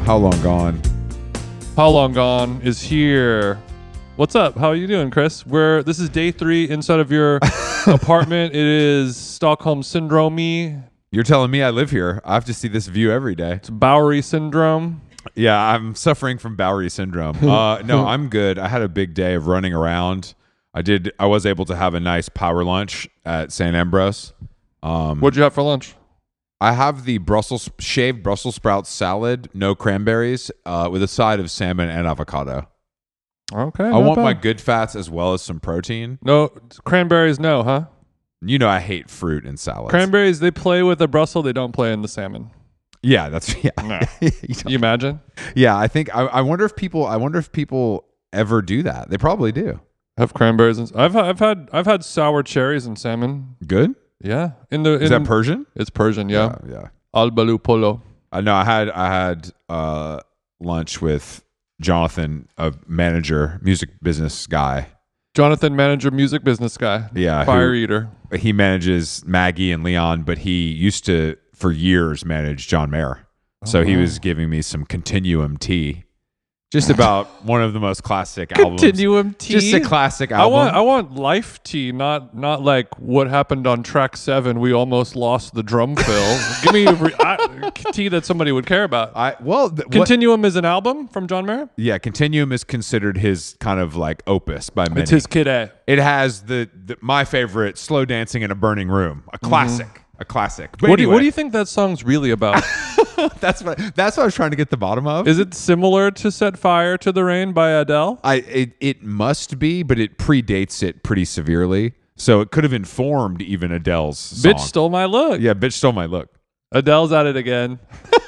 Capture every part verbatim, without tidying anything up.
How Long Gone. How Long Gone is here. What's up? How are you doing, Chris? We're this is day three inside of your apartment. It is Stockholm Syndrome. You're telling me I live here. I have to see this view every day. It's Bowery Syndrome. Yeah, I'm suffering from Bowery Syndrome. Uh, no, I'm good. I had a big day of running around. I did. I was able to have a nice power lunch at Saint Ambrose. Um, What'd you have for lunch? I have the Brussels shaved Brussels sprouts salad, no cranberries, uh, with a side of salmon and avocado. Okay. I not want bad. my good fats as well as some protein. No cranberries. No, huh? You know I hate fruit in salads. Cranberries. They play with the Brussels. They don't play in the salmon. Yeah, that's yeah. No. you You imagine? yeah, I think I, I wonder if people I wonder if people ever do that. They probably do. Have cranberries. And, I've I've had I've had sour cherries and salmon. Good? Yeah. In the in, Is that Persian? It's Persian. Yeah. Yeah. yeah. Albalu polo. I know I had I had uh, lunch with Jonathan, a manager, music business guy. Jonathan, manager, music business guy. Yeah, Fire who- eater. He manages Maggie and Leon, but he used to for years manage John Mayer. So Oh, he wow. was giving me some Continuum tea. Just about one of the most classic albums. Continuum tea. Just a classic I album. want I want life tea, not not like what happened on track seven. We almost lost the drum fill. Give me a re- I, tea that somebody would care about. I well, th- what- Continuum is an album from John Mayer. yeah, Continuum is considered his kind of like opus by many. It's his kid A. It has the, the my favorite, "Slow Dancing in a Burning Room," a classic, a classic. But Mm-hmm. What do, you, anyway, what do you think that song's really about? that's what that's what I was trying to get the bottom of. Is it similar to "Set Fire to the Rain" by Adele? I it, it must be, but it predates it pretty severely, so it could have informed even Adele's song. Bitch stole my look. Yeah, bitch stole my look. Adele's at it again.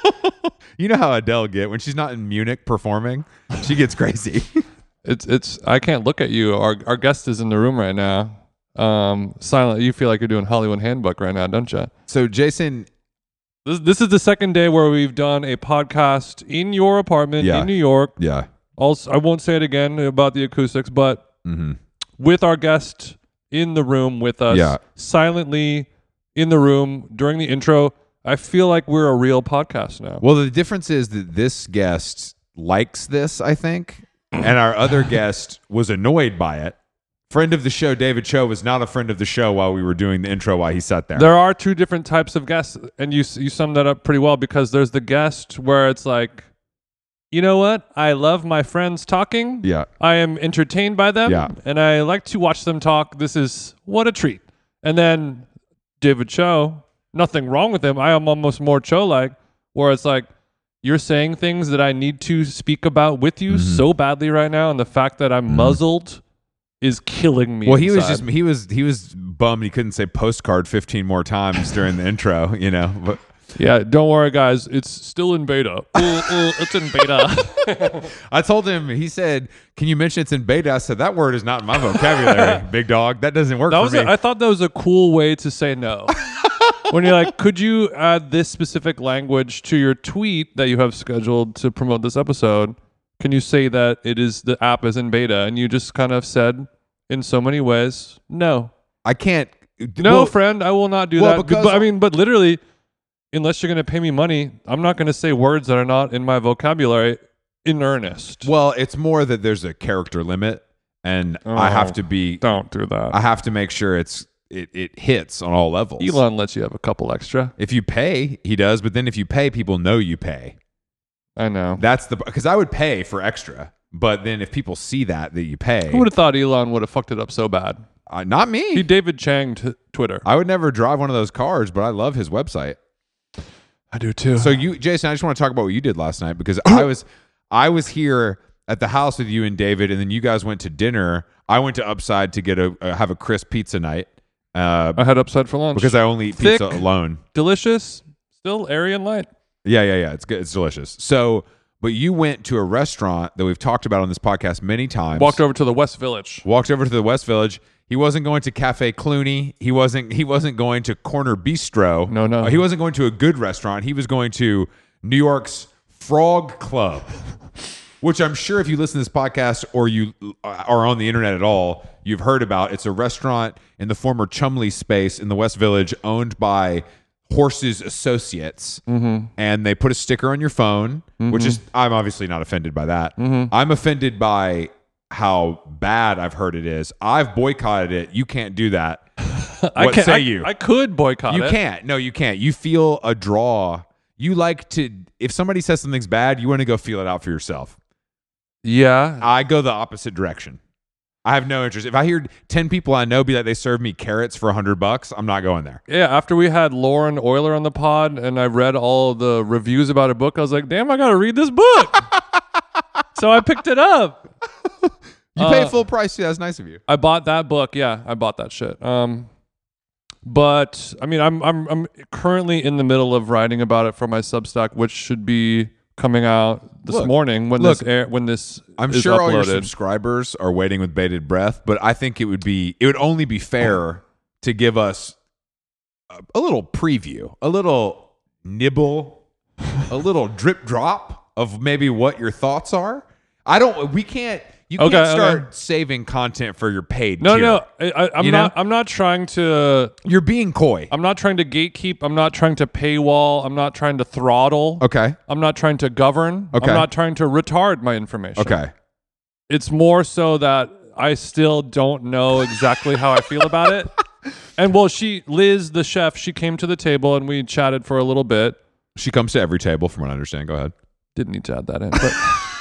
You know how Adele get when she's not in Munich performing, she gets crazy. It's it's. I can't look at you. Our our guest is in the room right now. Um, silent. You feel like you're doing Hollywood Handbook right now, don't you? So Jason, This this is the second day where we've done a podcast in your apartment Yeah. in New York. yeah, Also, I won't say it again about the acoustics, but mm-hmm. with our guest in the room with us, Yeah. silently in the room during the intro. I feel like we're a real podcast now. Well, the difference is that this guest likes this, I think, and our other guest was annoyed by it. Friend of the show, David Cho, was not a friend of the show while we were doing the intro while he sat there. There are two different types of guests, and you you summed that up pretty well, because there's the guest where it's like, you know what? I love my friends talking. Yeah. I am entertained by them. Yeah. And I like to watch them talk. This is what a treat. And then David Cho, nothing wrong with him. I am almost more Cho-like, where it's like, you're saying things that I need to speak about with you Mm-hmm. so badly right now, and the fact that I'm muzzled is killing me. Well, he was inside. just he was he was bummed he couldn't say postcard fifteen more times during the intro, you know. But Yeah, don't worry, guys. It's still in beta. Ooh, ooh, it's in beta. I told him, he said, "Can you mention it's in beta?" I said, "That word is not in my vocabulary, big dog. That doesn't work That for was. me." A, I thought that was a cool way to say no. When you're like, could you add this specific language to your tweet that you have scheduled to promote this episode? Can you say that it is the app is in beta? And you just kind of said, in so many ways, no, I can't. no, well, friend, I will not do well, that. because- But I mean, but literally, unless you're going to pay me money, I'm not going to say words that are not in my vocabulary in earnest. Well, it's more that there's a character limit, and I have Oh, to be. Don't do that. I have to make sure it's it, it hits on all levels. Elon lets you have a couple extra. If you pay, he does. But then if you pay, people know you pay. I know. That's the because I would pay for extra, but then if people see that that you pay, Who would have thought Elon would have fucked it up so bad? uh, not me. He David Chang t- Twitter. I would never drive one of those cars, but I love his website. I do too. So you, Jason, I just want to talk about what you did last night because I was I was here at the house with you and David, and then you guys went to dinner. I went to Upside to get a uh, have a crisp pizza night uh, I had upside for lunch because I only eat Thick. pizza alone. delicious, still airy and light. Yeah, yeah, yeah. It's good. It's delicious. So, but you went to a restaurant that we've talked about on this podcast many times. Walked over to the West Village. Walked over to the West Village. He wasn't going to Cafe Clooney. He wasn't. He wasn't going to Corner Bistro. No, no. Uh, he wasn't going to a good restaurant. He was going to New York's Frog Club, which I'm sure if you listen to this podcast or you are on the internet at all, you've heard about. It's a restaurant in the former Chumley space in the West Village, owned by Horses Associates, Mm-hmm. and they put a sticker on your phone, Mm-hmm. which is, I'm obviously not offended by that. Mm-hmm. I'm offended by how bad I've heard it is. I've boycotted it. You can't do that. I What can't, say I, you? I could boycott You it. can't. No, you can't. You feel a draw. You like to, if somebody says something's bad, you want to go feel it out for yourself. Yeah. I go the opposite direction. I have no interest. If I hear ten people I know be like they serve me carrots for a hundred bucks, I'm not going there. Yeah, after we had Lauren Euler on the pod and I read all the reviews about a book, I was like, damn, I got to read this book. So I picked it up. You Uh, pay full price. Yeah, that's nice of you. I bought that book. Yeah, I bought that shit. Um, but I mean, I'm I'm I'm currently in the middle of writing about it for my Substack, which should be coming out this Look, morning when look, this air when this I'm is sure all your uploaded. subscribers are waiting with bated breath, but I think it would be it would only be fair to give us a, a little preview, a little nibble, a little drip drop of maybe what your thoughts are. I don't. We can't. You Okay, can't start okay. saving content for your paid. No, tier. no, I, I, I'm You not. know? I'm not trying to. You're being coy. I'm not trying to gatekeep. I'm not trying to paywall. I'm not trying to throttle. Okay. I'm not trying to govern. Okay. I'm not trying to retard my information. Okay. It's more so that I still don't know exactly how I feel about it. And well, she, Liz, the chef, she came to the table and we chatted for a little bit. She comes to every table, from what I understand. Go ahead. Didn't need to add that in. But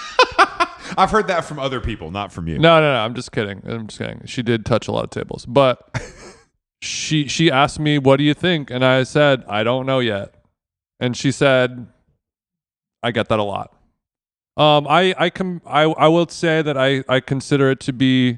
I've heard that from other people, not from you. no, no, no. I'm just kidding. I'm just kidding. She did touch a lot of tables, but she she asked me, "What do you think?" And I said, "I don't know yet." And she said, "I get that a lot." Um, I I com- I I will say that I I consider it to be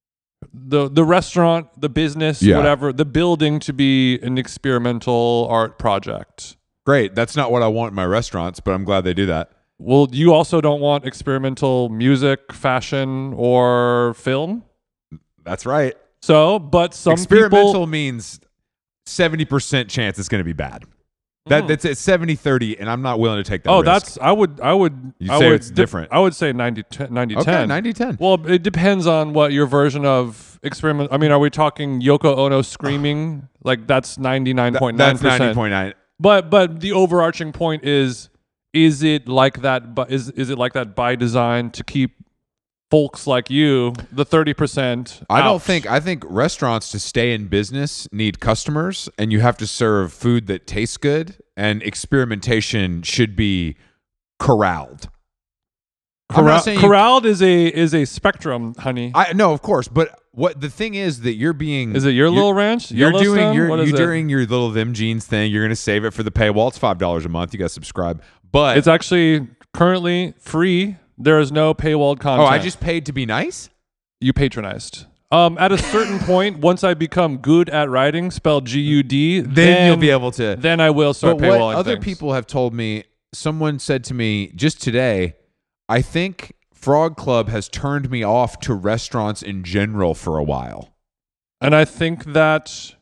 the the restaurant, the business, Yeah. whatever, the building to be an experimental art project. Great. That's not what I want in my restaurants, but I'm glad they do that. Well, you also don't want experimental music, fashion, or film. That's right. So, but some Experimental people, means seventy percent chance it's going to be bad. That Mm. That's at seventy thirty, and I'm not willing to take that oh, risk. that's I would I would You I say would it's different. I would say ninety ten, ninety okay, ten. ninety ten. Well, it depends on what your version of experiment. I mean, are we talking Yoko Ono screaming? Like that's ninety-nine point nine That's ninety percent. point nine. But but the overarching point is is it like that but is is it like that by design to keep folks like you, the thirty percent? I don't out? think I think restaurants to stay in business need customers, and you have to serve food that tastes good, and experimentation should be corralled. I'm not Corral- saying you- corralled is a is a spectrum, honey. I no, of course, but what the thing is that you're being Is it your you're- little ranch? You're doing Yellowstone? you're, What you're is it? doing your little them jeans thing. You're gonna save it for the paywall. It's five dollars a month. You got to subscribe, but It's actually currently free. There is no paywalled content. oh, I just paid to be nice. you patronized. Um, at a certain point, once I become good at writing, spelled G U D, Then, then, you'll be able to. Then I will start But what paywalling other things. people have told me, someone said to me just today, I think Frog Club has turned me off to restaurants in general for a while. And I think that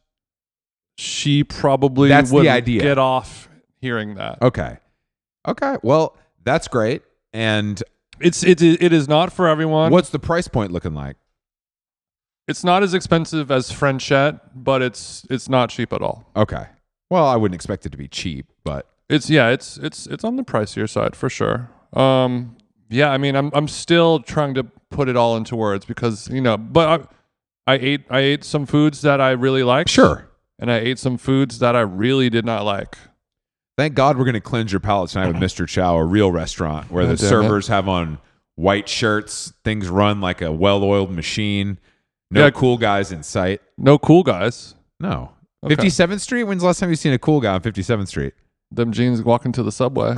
she probably That's the would idea. get off hearing that. Okay. Okay. Well, that's great. And It's it, it is not for everyone. what's the price point looking like? It's not as expensive as Frenchette, but it's it's not cheap at all. Okay. Well, I wouldn't expect it to be cheap, but It's yeah, it's it's it's on the pricier side for sure. Um, yeah, I mean, I'm I'm still trying to put it all into words because you know, but I, I ate I ate some foods that I really liked, sure. and I ate some foods that I really did not like. Thank God we're going to cleanse your palate tonight with Mister Chow, a real restaurant where God the damn servers have on white shirts, things run like a well-oiled machine, no Yeah. cool guys in sight. No cool guys. No. Okay. fifty-seventh Street? When's the last time you've seen a cool guy on fifty-seventh Street? Them jeans walking to the subway.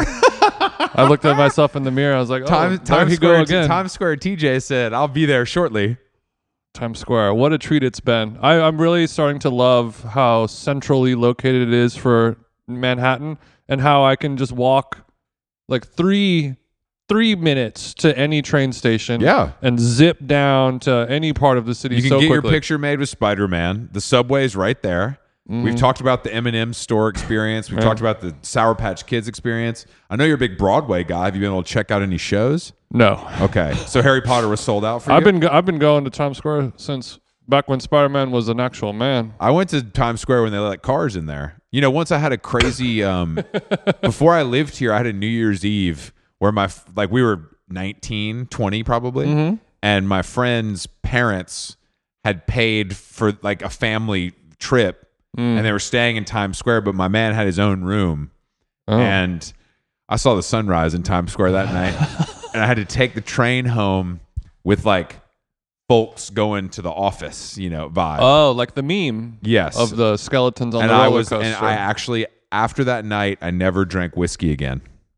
I looked at myself in the mirror. I was like, oh, Time, there Times he Square, go again. Times Square T J said, I'll be there shortly. Times Square. What a treat it's been. I, I'm really starting to love how centrally located it is for Manhattan and how I can just walk like three three minutes to any train station Yeah. and zip down to any part of the city You can so get quickly. your picture made with Spider-Man. The subway's right there. We've talked about the M and M store experience. We've Mm-hmm. Yeah. talked about the Sour Patch Kids experience. I know you're a big Broadway guy. Have you been able to check out any shows? No. Okay. So Harry Potter was sold out for you? I've been go- I've been going to Times Square since back when Spider-Man was an actual man. I went to Times Square when they let cars in there. You know, once I had a crazy um before I lived here, I had a New Year's Eve where my like we were nineteen, twenty probably, Mm-hmm. and my friend's parents had paid for like a family trip Mm. and they were staying in Times Square, but my man had his own room. Oh. And I saw the sunrise in Times Square that night. And I had to take the train home with like folks going to the office, you know, vibe. Oh, like the meme Yes. of the skeletons on and the roller I was coaster. and I actually after that night I never drank whiskey again.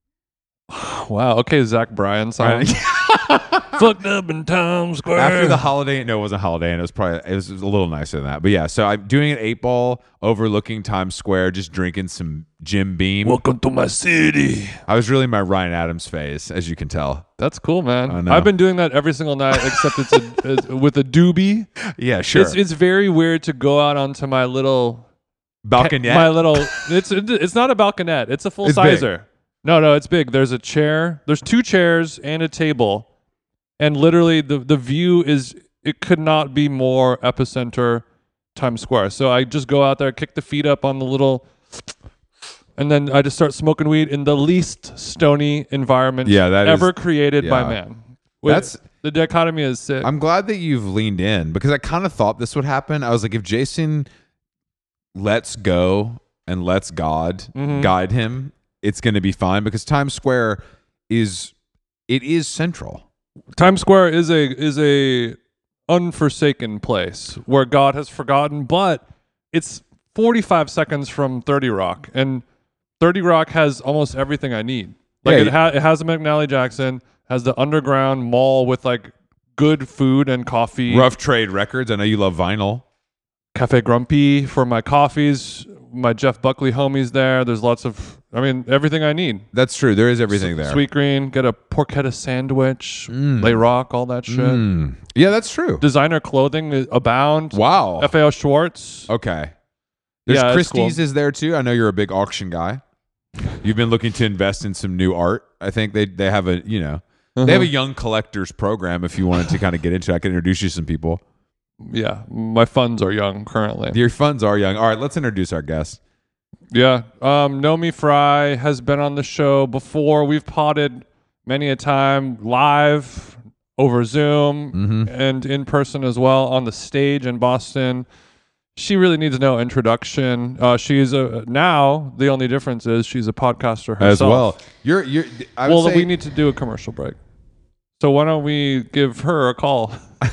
Wow. Okay, Zach Bryan song. Fucked up in Times Square. After the Holiday Inn, no, it wasn't Holiday Inn. It was probably it was, it was a little nicer than that. But yeah, so I'm doing an eight ball overlooking Times Square, just drinking some Jim Beam. Welcome to my city. I was really in my Ryan Adams phase, as you can tell. That's cool, man. I know. I've been doing that every single night, except it's, a, it's with a doobie. Yeah, sure. It's it's very weird to go out onto my little Balconette. My little. It's it's not a balconette. It's a full It's big. sizer. No, no, it's big. There's a chair. There's two chairs and a table, and literally the the view is. It could not be more epicenter Times Square. So I just go out there, kick the feet up on the little, and then I just start smoking weed in the least stony environment Yeah, that ever is- created by yeah. man. With- That's- the dichotomy is sick. I'm glad that you've leaned in because I kind of thought this would happen. I was like, if Jason lets go and lets God Mhm. guide him, it's going to be fine because Times Square is it is central. Times Square is a is a unforsaken place where God has forgotten, but it's forty-five seconds from thirty Rock, and thirty Rock has almost everything I need. Like Yeah, it, you- ha- it has a McNally Jackson, has the underground mall with like good food and coffee. Rough Trade Records. I know you love vinyl. Cafe Grumpy for my coffees. My Jeff Buckley homies there. There's lots of, I mean, everything I need. That's true. There is everything there. Sweet Green, get a porchetta sandwich, Mm. Le Rock, all that shit. Mm. Yeah, that's true. Designer clothing abound. Wow. F A O Schwartz. Okay. There's Yeah, it's Christie's cool. is there too. I know you're a big auction guy. You've been looking to invest in some new art. I think they they have a you know Uh-huh. they have a young collectors program. If you wanted to kind of get into it, I could introduce you to some people. Yeah, my funds are young currently. Your funds are young. All right, let's introduce our guest. Yeah. Um, Nomi Fry has been on the show before. We've potted many a time live over Zoom Mm-hmm. and in person as well on the stage in Boston. She really needs no introduction. Uh, she's a now the only difference is she's a podcaster herself. As well. You're you're. I would Well, say, we need to do a commercial break. So why don't we give her a call?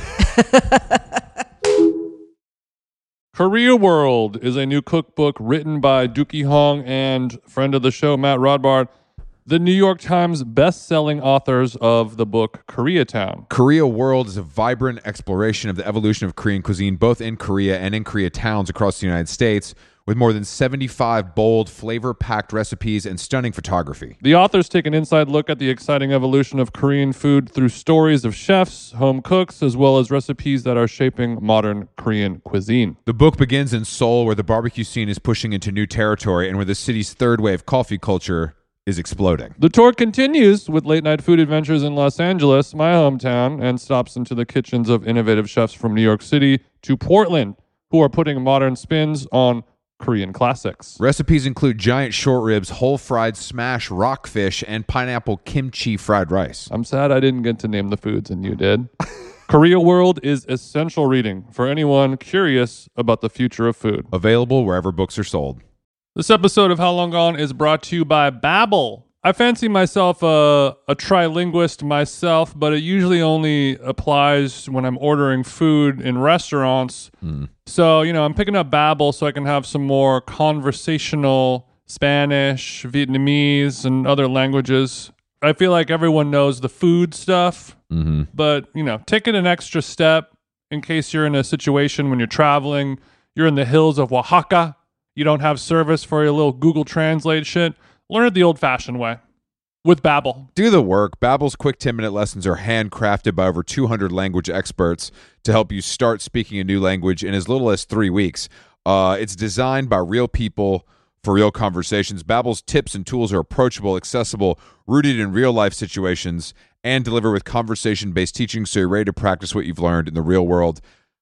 Korea World is a new cookbook written by Dookie Hong and friend of the show, Matt Rodbard, the New York Times best-selling authors of the book Koreatown. Korea World is a vibrant exploration of the evolution of Korean cuisine, both in Korea and in Korea towns across the United States, with more than seventy-five bold, flavor-packed recipes and stunning photography. The authors take an inside look at the exciting evolution of Korean food through stories of chefs, home cooks, as well as recipes that are shaping modern Korean cuisine. The book begins in Seoul, where the barbecue scene is pushing into new territory and where the city's third wave coffee culture is exploding. The tour continues with late-night food adventures in Los Angeles, my hometown, and stops into the kitchens of innovative chefs from New York City to Portland, who are putting modern spins on Korean classics. Recipes include giant short ribs, whole fried smash rockfish, and pineapple kimchi fried rice. I'm sad I didn't get to name the foods and you did. Korea World is essential reading for anyone curious about the future of food. Available wherever books are sold. This episode of How Long Gone is brought to you by Babbel. I fancy myself a, a trilinguist myself, but it usually only applies when I'm ordering food in restaurants. Mm. So, you know, I'm picking up Babbel so I can have some more conversational Spanish, Vietnamese, and other languages. I feel like everyone knows the food stuff, Mm-hmm. but, you know, take it an extra step in case you're in a situation when you're traveling, you're in the hills of Oaxaca, you don't have service for your little Google Translate shit. Learn it the old-fashioned way with Babbel. Do the work. Babbel's quick ten-minute lessons are handcrafted by over two hundred language experts to help you start speaking a new language in as little as three weeks. Uh, it's designed by real people for real conversations. Babbel's tips and tools are approachable, accessible, rooted in real-life situations, and deliver with conversation-based teaching so you're ready to practice what you've learned in the real world.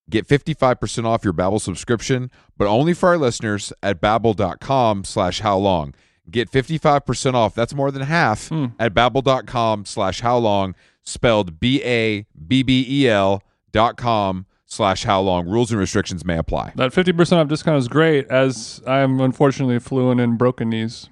Get fifty-five percent off your Babbel subscription, but only for our listeners at babbel.com slash how long. Get fifty-five percent off. That's more than half Mm. at babbel.com slash how long, spelled B A B B E L dot com slash how long. Rules and restrictions may apply. That fifty percent off discount is great, as I am unfortunately fluent in broken knees.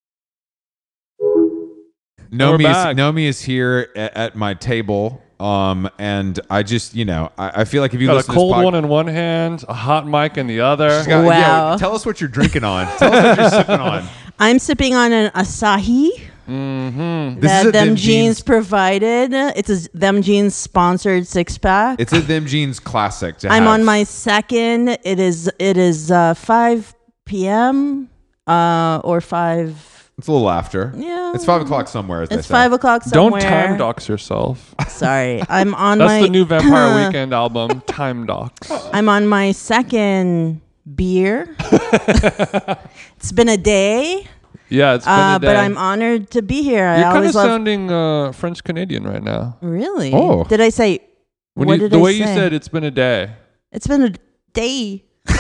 Nomi back. is, Nomi is here at, at my table. Um, and I just, you know, I, I feel like if you Got a listen cold to this pod- one in one hand, a hot mic in the other. She's got- Wow. yeah, tell us what you're drinking on. Tell us what you're sipping on. I'm sipping on an Asahi Mm-hmm. This is that a Them Them Jeans Jeans- provided. It's a Them Jeans sponsored six pack. It's a Them Jeans classic. To I'm have. on my second. It is it is uh, five p.m. Uh, or five. It's a little after. Yeah, It's five o'clock somewhere. As they It's say. five o'clock Don't somewhere. time dox yourself. Sorry, I'm on That's my. the new Vampire Weekend album, Time Docs. I'm on my second beer. It's been a day, Yeah, it's been uh, a day. but I'm honored to be here. I You're kind always of love. sounding uh, French Canadian right now. Really? Oh. Did I say? When what you, did the I way say? you said it's been a day. It's been a day.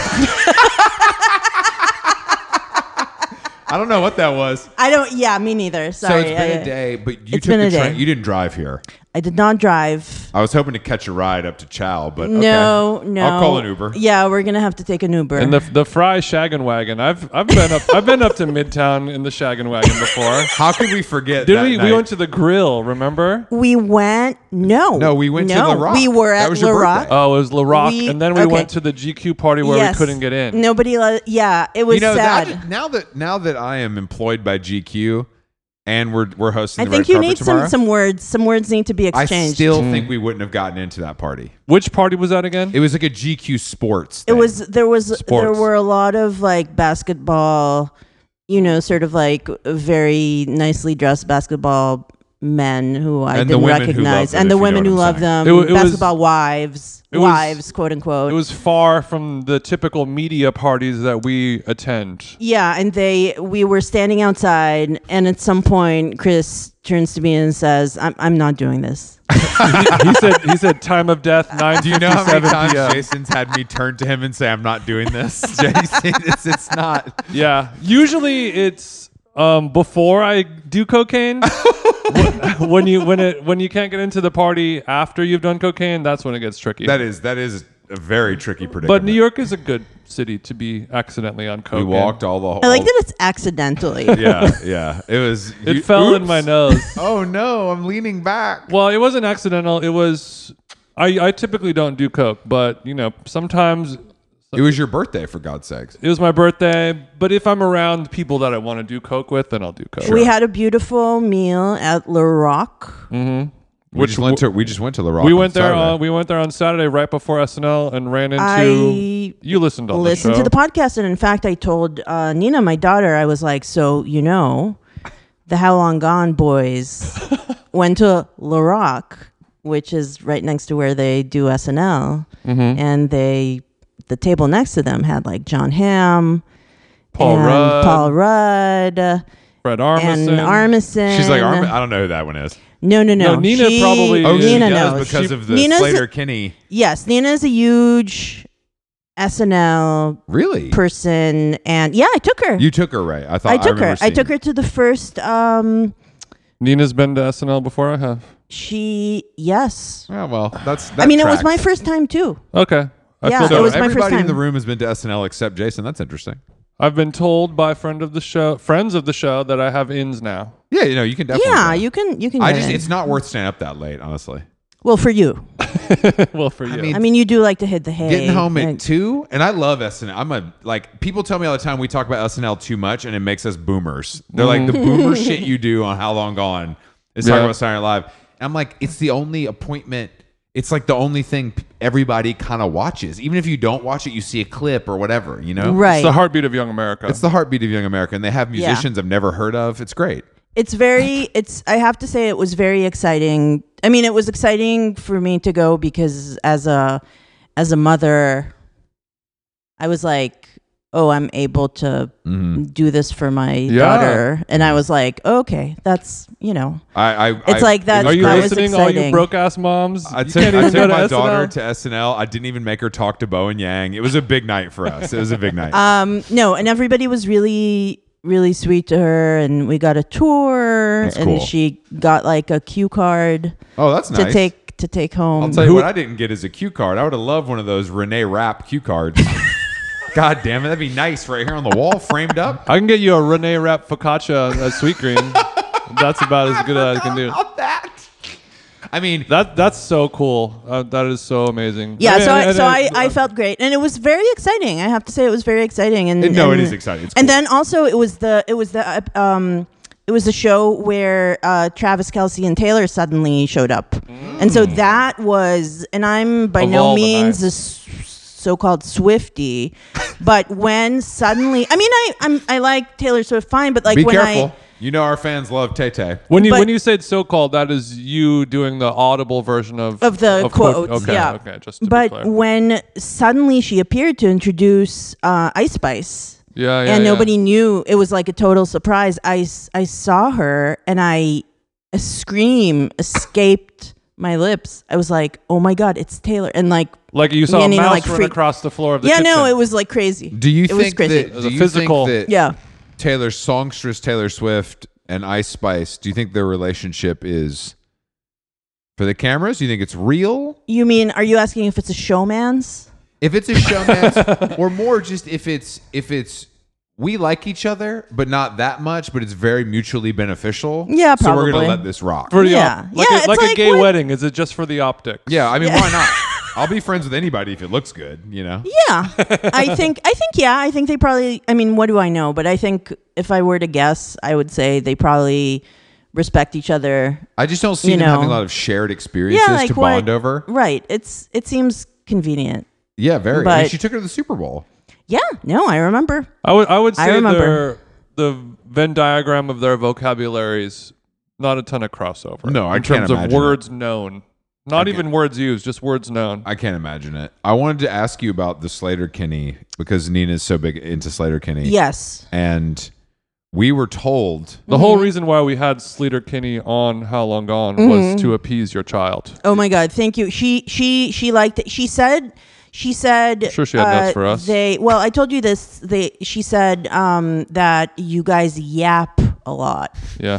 I don't know what that was. I don't. Yeah, me neither. Sorry. so it's been I, a day, but you It's took been the a train. day. You didn't drive here. I did not drive. I was hoping to catch a ride up to Chow, but No, okay. no. I'll call an Uber. Yeah, we're gonna have to take an Uber. And the the Fry Shaggin' Wagon. I've I've been up I've been up to Midtown in the Shaggin' Wagon before. How could we forget? Did that we? night? We went to the grill. Remember? we went. No. No, we went to no, La Rock. We were That at was La your Rock. birthday. Oh, it was La Rock, We- and then we okay. went to the G Q party where Yes. we couldn't get in. Nobody. Let, yeah, it was You know, sad. that, now that now that I am employed by G Q, and we're we're hosting I the think red you carpet need tomorrow, some some words. Some words need to be I exchanged. still think we wouldn't have gotten into that party. Which party was that again? It was like a G Q Sports. It thing. was there was there Sports. were a lot of like basketball, you know, sort of like very nicely dressed basketball men who I And the didn't women who recognize, loved them, and if the you know women what who I'm love saying. them, It wa- it was- basketball wives, it was- wives, quote unquote. It was far from the typical media parties that we attend. Yeah, and they we were standing outside, and at some point, Chris turns to me and says, "I'm I'm not doing this." he, he said he said time of death nine Do you know how many fifty-seven times p.m. Jason's had me turn to him and say, "I'm not doing this"? Jason, it's, it's not. Yeah, usually it's um, before I do cocaine. Wh- when you when it when you can't get into the party after you've done cocaine, that's when it gets tricky. That is that is a very tricky predicament. But New York is a good city to be accidentally on we coke. in. walked all the. I like all- that it's accidentally. Yeah, yeah. It was. It you- fell in oops. my nose. Oh no! I'm leaning back. Well, it wasn't accidental. It was. I, I typically don't do coke, but you know sometimes It was your birthday, for God's sakes. it was my birthday. But if I'm around people that I want to do coke with, then I'll do coke. We had a beautiful meal at Le Rock. Mm-hmm. We Which just went to we just went to the Rock. We on went there. Saturday. Uh, we went there on Saturday right before S N L and ran into. I you listened on listened the show. to the podcast, and in fact, I told uh, Nina, my daughter, I was like, "So you know, the How Long Gone boys went to Le Rock, which is right next to where they do S N L, Mhm. and they the table next to them had like John Hamm, Paul and Rudd, Paul Rudd, Fred Armisen. and Armisen. She's like, Arm- I don't know who that one is. No, no, no. No, Nina She- probably- Oh, she Nina does knows. because She- of the Nina's- Slater Kinney. Yes, Nina's a huge S N L Really? person, and yeah, I took her. You took her, right? I thought I took her. remember I took seeing- her to the first. Um, Nina's been to S N L before. I have. she yes. Oh well, that's. That I mean, it tracks. was my first time too. Okay. I Yeah, feel it So that was way. my first everybody in time. the room has been to S N L except Jason. That's interesting. I've been told by friend of the show, friends of the show, that I have ins now. Yeah, you know, you can definitely. Yeah, go. you can. You can. I get just, in. it's not worth staying up that late, honestly. well for you. Well, for you. mean, I mean, you do like to hit the hay. Getting home at and- two, and I love S N L. I'm a like people tell me all the time we talk about S N L too much, and it makes us boomers. They're like the boomer shit you do on How Long Gone is talking Yeah. about Saturday Night Live. And I'm like, it's the only appointment. It's like the only thing p- everybody kind of watches. Even if you don't watch it, you see a clip or whatever. You know, Right. It's the heartbeat of young America. It's the heartbeat of young America, and they have Yeah. musicians I've never heard of. It's great. It's very. It's. I have to say, it was very exciting. I mean, it was exciting for me to go because as a, as a mother, I was like, oh, I'm able to Mm-hmm. do this for my Yeah. daughter. And I was like, okay, that's, you know, I, I It's I- like that- it Are was you that great. was listening, all you exciting. broke ass moms? I You took, can't I even go took to my S N L? daughter to S N L. I didn't even make her talk to Bo and Yang. It was a big night for us. It was a big night. um, no, and everybody was really, really sweet to her. And we got a tour That's and cool. she got like a cue card oh, that's to nice. take, to take home. I'll tell you Who- what I didn't get is a cue card. I would have loved one of those Renee Rapp cue cards. God damn it. That'd be nice right here on the wall, framed up. I can get you a Renee Rapp focaccia at Sweetgreen. That's about as good as I can do. About that. I mean, That that's so cool. Uh, that is so amazing. Yeah, mean, so I, and- so I, and- I felt great, and it was very exciting. I have to say, it was very exciting. And no, it and- is exciting. It's And cool. then also, it was the it was the uh, um it was the show where uh, Travis Kelce and Taylor suddenly showed up, and so that was. And I'm by Of no all the means a nights. s- so-called Swiftie, but when suddenly, I mean, I I'm, I like Taylor Swift fine, but like be when careful. I. You know our fans love Tay Tay. When you But- when you said so called, that is you doing the audible version of Of the quote- quotes, Okay, yeah. okay, just to be But clear. when suddenly she appeared to introduce uh, Ice Spice, Yeah, yeah, and yeah. nobody knew, it was like a total surprise. I, s- I saw her, and I a scream escaped my lips. I was like, "Oh my god, it's Taylor!" And like, Like you saw and, a you know, mouse like, run freak- across the floor of the yeah, kitchen. no, it was like crazy. Do you it was think crazy. that, was do a you physical- think that Yeah. Taylor's songstress Taylor Swift and Ice Spice, do you think their relationship is for the cameras? Do you think it's real? You mean, are you asking if it's a showman's? If it's a showman's, or more just if it's if it's we like each other, but not that much, but it's very mutually beneficial. Yeah, So we're probably. gonna let this rock. For the Yeah. op- like Yeah, a, it's like a like gay what- wedding. Is it just for the optics? Yeah, I mean, why not? I'll be friends with anybody if it looks good. You know. Yeah, I think I think yeah, I think they probably. I mean, what do I know? But I think if I were to guess, I would say they probably respect each other. I just don't see You them having a know. lot of shared experiences Yeah, like to what- bond over. Right. It's it seems convenient. Yeah, very. I mean, But- she took her to the Super Bowl. Yeah. No, I remember. I would I would I say remember. their the Venn diagram of their vocabularies, not a ton of crossover. No, I in can't terms of imagine words known, not I even can't- words used, just words known. I can't imagine it. I wanted to ask you about the Slater Kinney because Nina's so big into Slater Kinney. Yes. And we were told The whole reason why we had Sleater Kinney on How Long Gone Mm-hmm. was to appease your child. Oh my God. Thank you. She she she liked it. She said. She said. Sure she had notes uh, for us. They well, I told you this. They she said um, that you guys yap a lot. Yeah.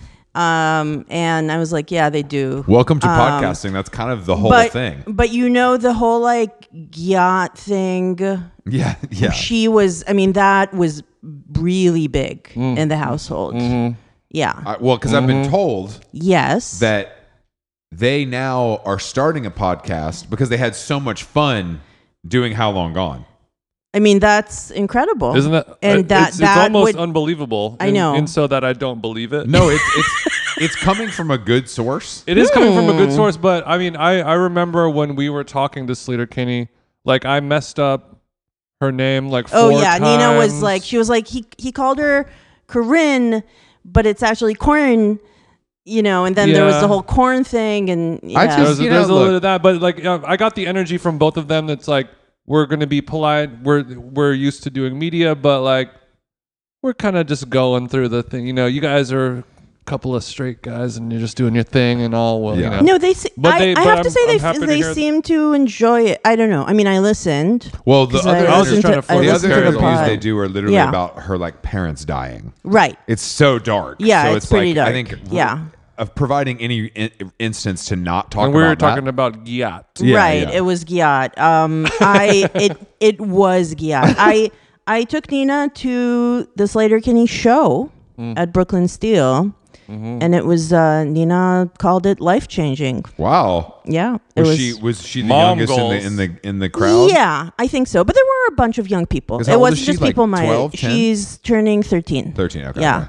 Um, and I was like, yeah, they do. welcome to Um, podcasting. That's kind of the whole but, thing. But you know the whole like yacht thing. Yeah, yeah. She was. I mean, that was really big Mm. in the household. Mm-hmm. Yeah. I, well, because I've been told Yes. that they now are starting a podcast because they had so much fun doing How Long Gone. I mean, that's incredible. Isn't that? And it- that it's, that it's almost would, unbelievable. I in- know. in so that I don't believe it. No, it's it's it's coming from a good source. It is coming from a Hmm. good source, but I mean, I, I remember when we were talking to Sleater Kinney, like I messed up her name like four oh yeah, Nina was times. like, she was like, he he called her Corinne, but it's actually corn. You know, and then there was Yeah. the whole corn thing, and yeah. I just- There's, you there's know, a little look- bit of that, but like uh, I got the energy from both of them. That's like we're gonna be polite. We're we're used to doing media, but like we're kind of just going through the thing. You know, you guys are a couple of straight guys, and you're just doing your thing and all. Well, Yeah. you know. no, they. se- But I, they- I but have I'm- to say I'm they happy to they hear- seem to enjoy it. I don't know. I mean, I listened. Well, the 'Cause other, I, I was just listened trying to to, I force the listened other to the interviews pod. they do are literally Yeah. about her like parents dying. Right. It's so dark. Yeah, so it's it's, pretty like dark. I think Yeah. of providing any in- instance to not talk and we about were talking that. about Giat. Yeah, right. yeah. It was Giat. Um, I it it was Giat. I I took Nina to the Slater Kinney show Mm. at Brooklyn Steel, Mm-hmm. and it was uh, Nina called it life changing. Wow. Yeah, it Was, was. she was she the Mom youngest in goals. the in the in the crowd? Yeah, I think so. But there were a bunch of young people. 'Cause It how old is wasn't she? just Like people my twelve, age. ten? She's turning thirteen. Thirteen. Okay. Yeah. okay.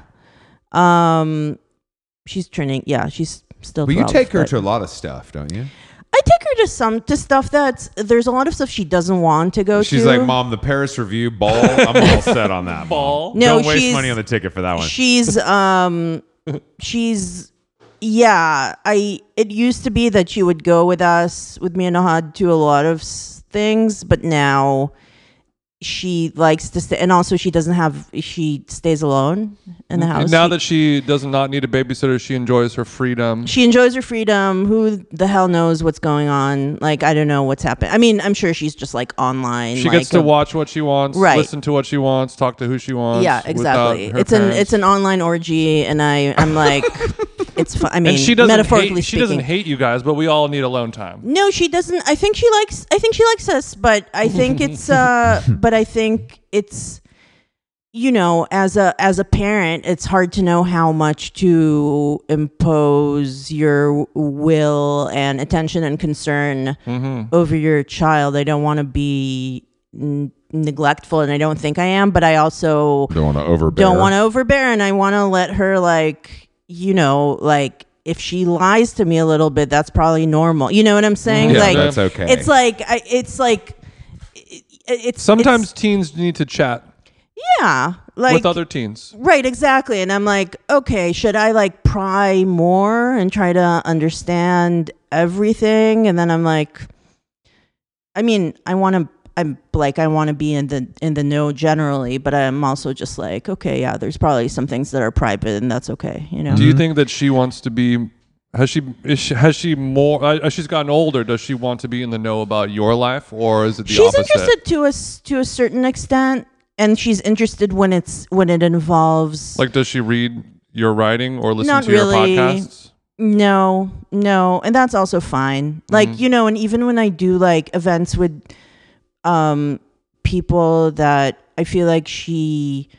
Um, she's turning. Yeah, she's still. But you twelve, take her but- to a lot of stuff, don't you? I take her to some to stuff that's there's a lot of stuff she doesn't want to go She's to. like, Mom, the Paris Review ball. I'm all set on that. Mom. Ball? No, Don't waste she's- money on the ticket for that one. She's um she's yeah, I it used to be that she would go with us with me and Ahad to a lot of s- things, but now she likes to stay, and also she doesn't have. She stays alone in the house. Now she, that she does not need a babysitter, she enjoys her freedom. she enjoys her freedom. Who the hell knows what's going on? Like I don't know what's happening. I mean, I'm sure she's just like online. She like, gets to a, watch what she wants, Right. listen to what she wants, talk to who she wants. Yeah, exactly. without her It's an parents. it's an online orgy, and I I'm like, it's fun. I mean, and she doesn't metaphorically hate, she speaking. doesn't hate you guys, but we all need alone time. No, she doesn't. I think she likes. I think she likes us, but I think it's. uh But I think it's. You know, as a as a parent, it's hard to know how much to impose your will and attention and concern Mm-hmm. over your child. I don't want to be n- neglectful, and I don't think I am. But I also Don't want to overbear. don't want to overbear, and I want to let her, like, you know, like if she lies to me a little bit, that's probably normal. You know what I'm saying? Yeah, like that's okay. It's like I, it's like it, it's Sometimes it's, teens need to chat yeah, like with other teens. right, exactly. And I'm like, okay, should I like pry more and try to understand everything? And then I'm like, I mean, I want to. I'm like I want to be in the in the know generally, but I'm also just like, okay, yeah, there's probably some things that are private, and that's okay, you know. Do you think that she wants to be? Has she, is she has she more? Uh, as she's gotten older, does she want to be in the know about your life, or is it the She's opposite? interested to a s- to a certain extent, and she's interested when it's when it involves. Like, does she read your writing or listen Not to your really. podcasts? No, no, and that's also fine. Like, Mhm. you know, and even when I do like events with um people that I feel like she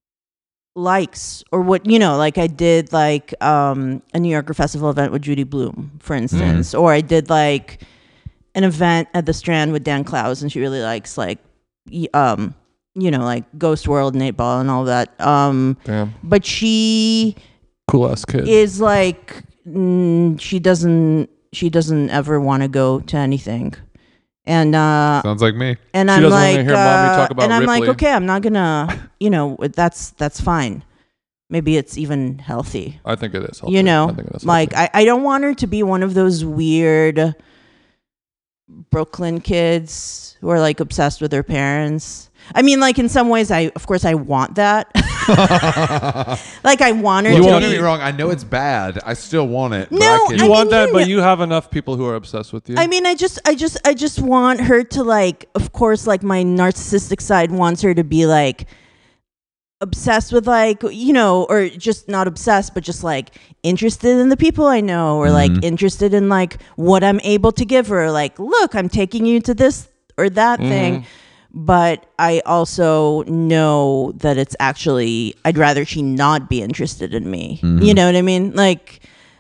likes, or what, you know, like I did like um a New Yorker Festival event with Judy Blume, for instance, or I did like an event at the Strand with Dan Klaus, and she really likes like y- um you know, like Ghost World and eight Ball and all that. Um Damn, but she cool ass kid. is like mm, she doesn't she doesn't ever want to go to anything, and uh Sounds like me. and She I'm doesn't wanna like hear mommy uh, talk about and I'm like, Ripley. okay, I'm not gonna, you know, that's that's fine. Maybe it's even healthy, I think it is. Healthy. you know. I think it is Like healthy. I, I don't want her to be one of those weird Brooklyn kids who are like obsessed with their parents. I mean, like in some ways, I of course I want that. Like I want her You to Don't want get be. me wrong. I know it's bad. I still want it. but No, I can, you I want mean, that, you but know- you have enough people who are obsessed with you. I mean, I just, I just, I just want her to like. Of course, like my narcissistic side wants her to be like obsessed with, like, you know, or just not obsessed, but just like interested in the people I know, or like Mhm. interested in like what I'm able to give her. Like, look, I'm taking you to this or that Mhm. thing. But I also know that it's actually, I'd rather she not be interested in me. Mhm. You know what I mean? Like,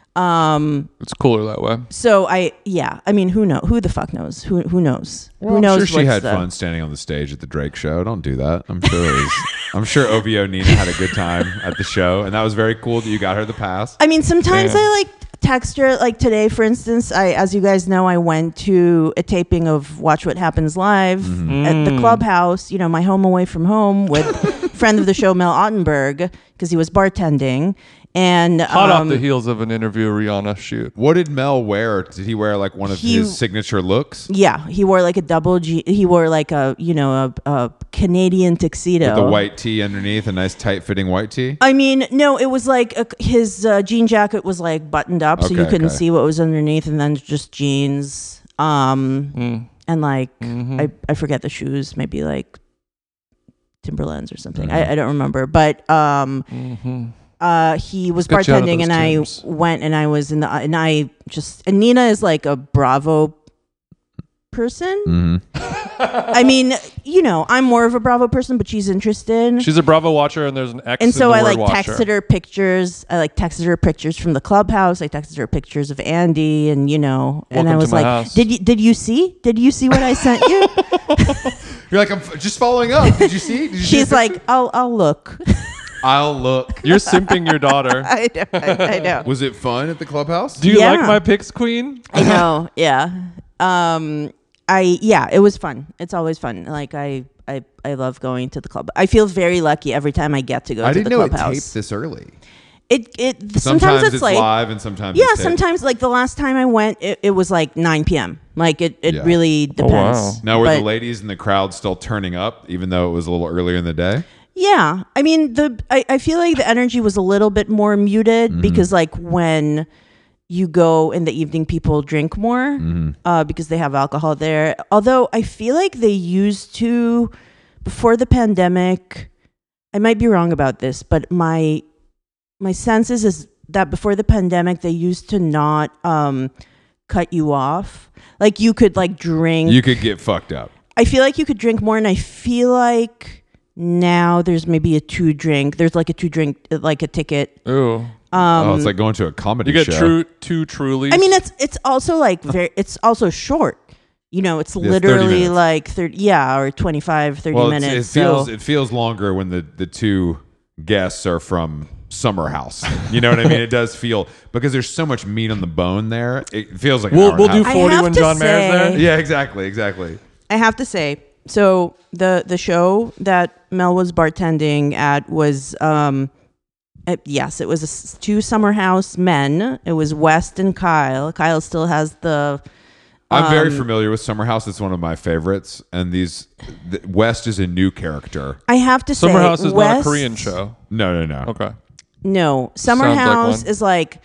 um, it's cooler that way. so I, yeah, I mean, who know? Who the fuck knows? Who who knows? Well, who knows? I'm sure she what's had the- fun standing on the stage at the Drake show. Don't do that. I'm sure it was, I'm sure O V O Nina had a good time at the show, and that was very cool that you got her the pass. I mean, sometimes Damn. I like text her. Like today, for instance, I, as you guys know, I went to a taping of Watch What Happens Live Mm-hmm. at the Mm. Clubhouse. You know, my home away from home with friend of the show Mel Ottenberg, because he was bartending. And Hot um, off the heels of an interview Rihanna shoot. What did Mel wear? Did he wear like one of He- his signature looks? yeah, he wore like a double G. He wore like a, you know, a, a Canadian tuxedo. With the white tee underneath, a nice tight fitting white tee? I mean, no, it was like a, his uh, jean jacket was like buttoned up, so you Okay, couldn't okay. see what was underneath, and then just jeans. Um, Mm. and like Mhm. I, I forget the shoes, maybe like Timberlands or something. Mhm. I, I don't remember, but um, Mhm. uh, he was Let's get you out of bartending, those and I Timbs. went, and I was in the, and I just, and Nina is like a Bravo person. Mm-hmm. I mean, you know, I'm more of a Bravo person, but she's interested. She's a Bravo watcher, and there's an X. And in so the I word like watcher. texted her pictures. I like texted her pictures from the Clubhouse. I texted her pictures of Andy, and you know, and I Welcome to was my like, house. "Did you did you see? Did you see what I sent you?" You're like, I'm f- just following up. Did you see? Did you see She's the picture? like, "I'll I'll look." I'll look. You're simping your daughter. I know. I, I know. Was it fun at the clubhouse? Do you Yeah. like my picks, Queen? I know. Yeah. Um. I yeah. It was fun. It's always fun. Like I I I love going to the club. I feel very lucky every time I get to go I to didn't the know it Clubhouse. taped this early. It it sometimes, Sometimes it's, it's like live and sometimes yeah, it's taped. sometimes like the last time I went, it, it was like nine p.m. Like it it Yeah. really depends. wow. Now, were But- the ladies in the crowd still turning up, even though it was a little earlier in the day? Yeah, I mean the I, I feel like the energy was a little bit more muted Mm-hmm. because like when you go in the evening, people drink more Mm-hmm. uh, because they have alcohol there. Although I feel like they used to before the pandemic. I might be wrong about this, but my my sense is is that before the pandemic, they used to not um, cut you off. Like you could like drink. You could get fucked up. I feel like you could drink more, and I feel like now there's maybe a two drink. There's like a two drink, like a ticket. Ooh. oh, it's like going to a comedy You get show. true two truly. I mean, it's it's also like very. It's also short. You know, it's thirty literally minutes. like thirty, yeah, or twenty-five, thirty well, it's- minutes. it feels so. it feels longer when the the two guests are from Summer House. You know what I mean? It does feel because there's so much meat on the bone there. It feels like an we'll hour we'll and a do half. I forty have when to John Mayer's say- there. Yeah, exactly, exactly. I have to say, so the the show that Mel was bartending at was, um, uh, yes, it was a s- two Summer House men. It was West and Kyle. Kyle still has the. I'm very Um, familiar with Summer House. It's one of my favorites. And these the, West is a new character. I have to say, Summer House is not a West- Korean show. No, no, no. Okay. No, Summer Sounds like House one. is like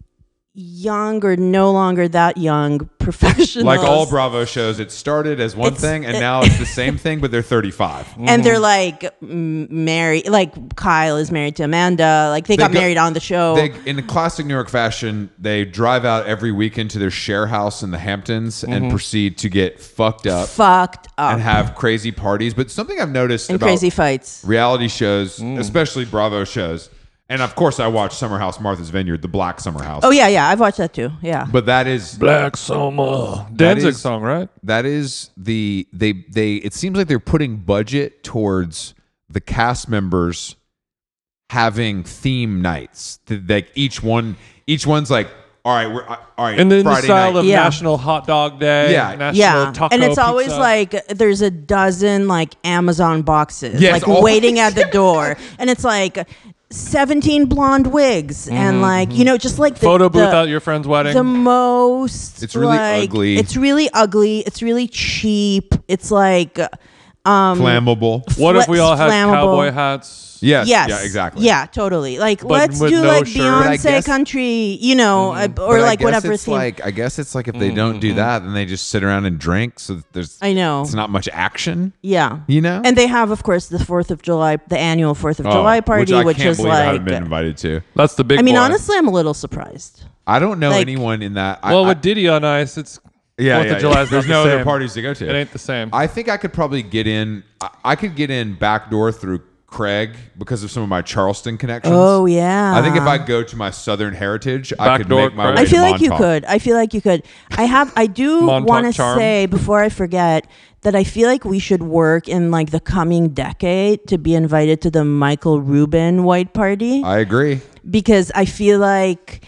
young or no longer that young professionals. Like all Bravo shows, it started as one It's- thing, and it- now it's the same thing, but they're thirty-five. and they're like mm, married. Like Kyle is married to Amanda. Like they, They got go- married on the show. They, in a classic New York fashion, they drive out every weekend to their share house in the Hamptons and proceed to get fucked up fucked up and have crazy parties. But something I've noticed and about crazy fights. reality shows, especially Bravo shows, and of course I watch Summer House, Martha's Vineyard, the Black Summer House. Oh yeah, yeah, I've watched that too. Yeah. But that is Black Summer. Danzig is- song, right? that is the they they it seems like they're putting budget towards the cast members having theme nights. Th- Like each one each one's like, all right, we're uh, all right, And then the Friday style night. of Yeah. National Hot Dog Day. Yeah. National Yeah, Taco and it's always Pizza. like there's a dozen like Amazon boxes Yes, like all- waiting at the door, and it's like seventeen blonde wigs and like you know just like the, photo booth the, at your friend's wedding. the most. It's really like, ugly. It's really ugly. It's really cheap. It's like um, Flammable. what if we all had flammable. cowboy hats? Yes. Yes. Yeah, exactly. Yeah, totally. Like, But let's with do no like shirt. But I Beyonce guess- country, you know, uh, or But I like guess whatever it's theme. like I guess it's like if they don't do that, then they just sit around and drink. So there's I know. it's not much action. Yeah. You know? And they have, of course, the Fourth of July, the annual Fourth of Oh, July party, which, I which can't is believe I haven't like. been invited to. That's the big I mean, boy. honestly, I'm a little surprised. I don't know Like- anyone in that. I, well, I, with Diddy on Ice, it's yeah, Fourth yeah, of July yeah. is There's not no the other same. parties to go to. It ain't the same. I think I could probably get in. I, I could get in backdoor through Craig because of some of my Charleston connections. Oh, yeah. I think if I go to my Southern heritage, I could Backdoor make my Craig. way I to feel like you Montauk. could. I feel like you could. I have. I do Montauk want to charm. say before I forget that I feel like we should work in like the coming decade to be invited to the Michael Rubin White Party I agree. because I feel like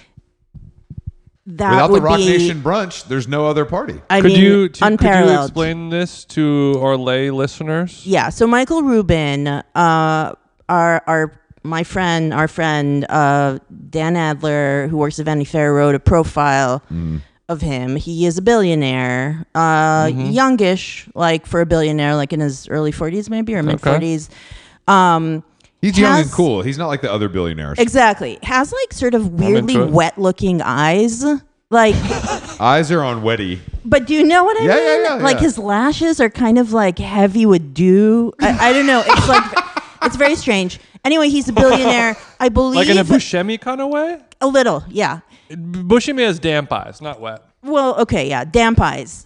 that Without the would Rock be. Nation brunch, there's no other party. I could mean, you to, could you unparalleled. explain this to our lay listeners? Yeah. So Michael Rubin, uh, our our my friend, our friend uh, Dan Adler, who works at Vanity Fair, wrote a profile Mm. of him. He is a billionaire, uh, Mm-hmm. youngish, like for a billionaire, like in his early forties, maybe or mid Okay. forties. Um, He's young has- and cool. He's not like the other billionaires. exactly. Has like sort of weirdly into it. wet-looking eyes, like. Eyes are on Weddy. But do you know what I Yeah, mean? yeah, yeah, Like yeah. his lashes are kind of like heavy with dew. I, I don't know. It's like it's very strange. Anyway, he's a billionaire. I believe Like in a Buscemi kind of way? a little. Yeah. Buscemi has damp eyes, not wet. Well, okay. Yeah. Damp eyes.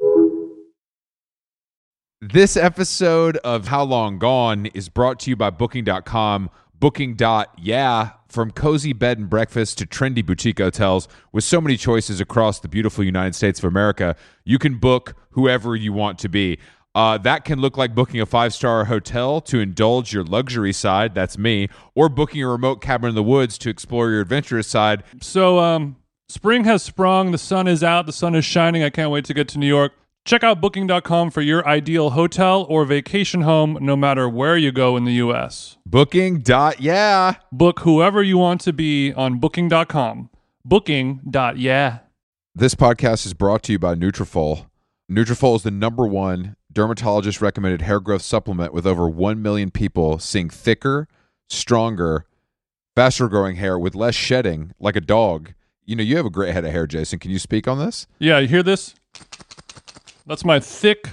This episode of How Long Gone is brought to you by Booking dot com. Booking. Yeah, from cozy bed and breakfast to trendy boutique hotels, with so many choices across the beautiful United States of America, you can book whoever you want to be. Uh, that can look like booking a five-star hotel to indulge your luxury side, that's me, or booking a remote cabin in the woods to explore your adventurous side. So, um, spring has sprung. The sun is out. The sun is shining. I can't wait to get to New York. Check out booking dot com for your ideal hotel or vacation home, no matter where you go in the U S. Booking dot yeah. Book whoever you want to be on booking dot com. Booking dot yeah. This podcast is brought to you by Nutrafol. Nutrafol is the number one dermatologist recommended hair growth supplement with over one million people seeing thicker, stronger, faster growing hair with less shedding, like a dog. You know, you have a great head of hair, Jason. Can you speak on this? Yeah, you hear this? That's my thick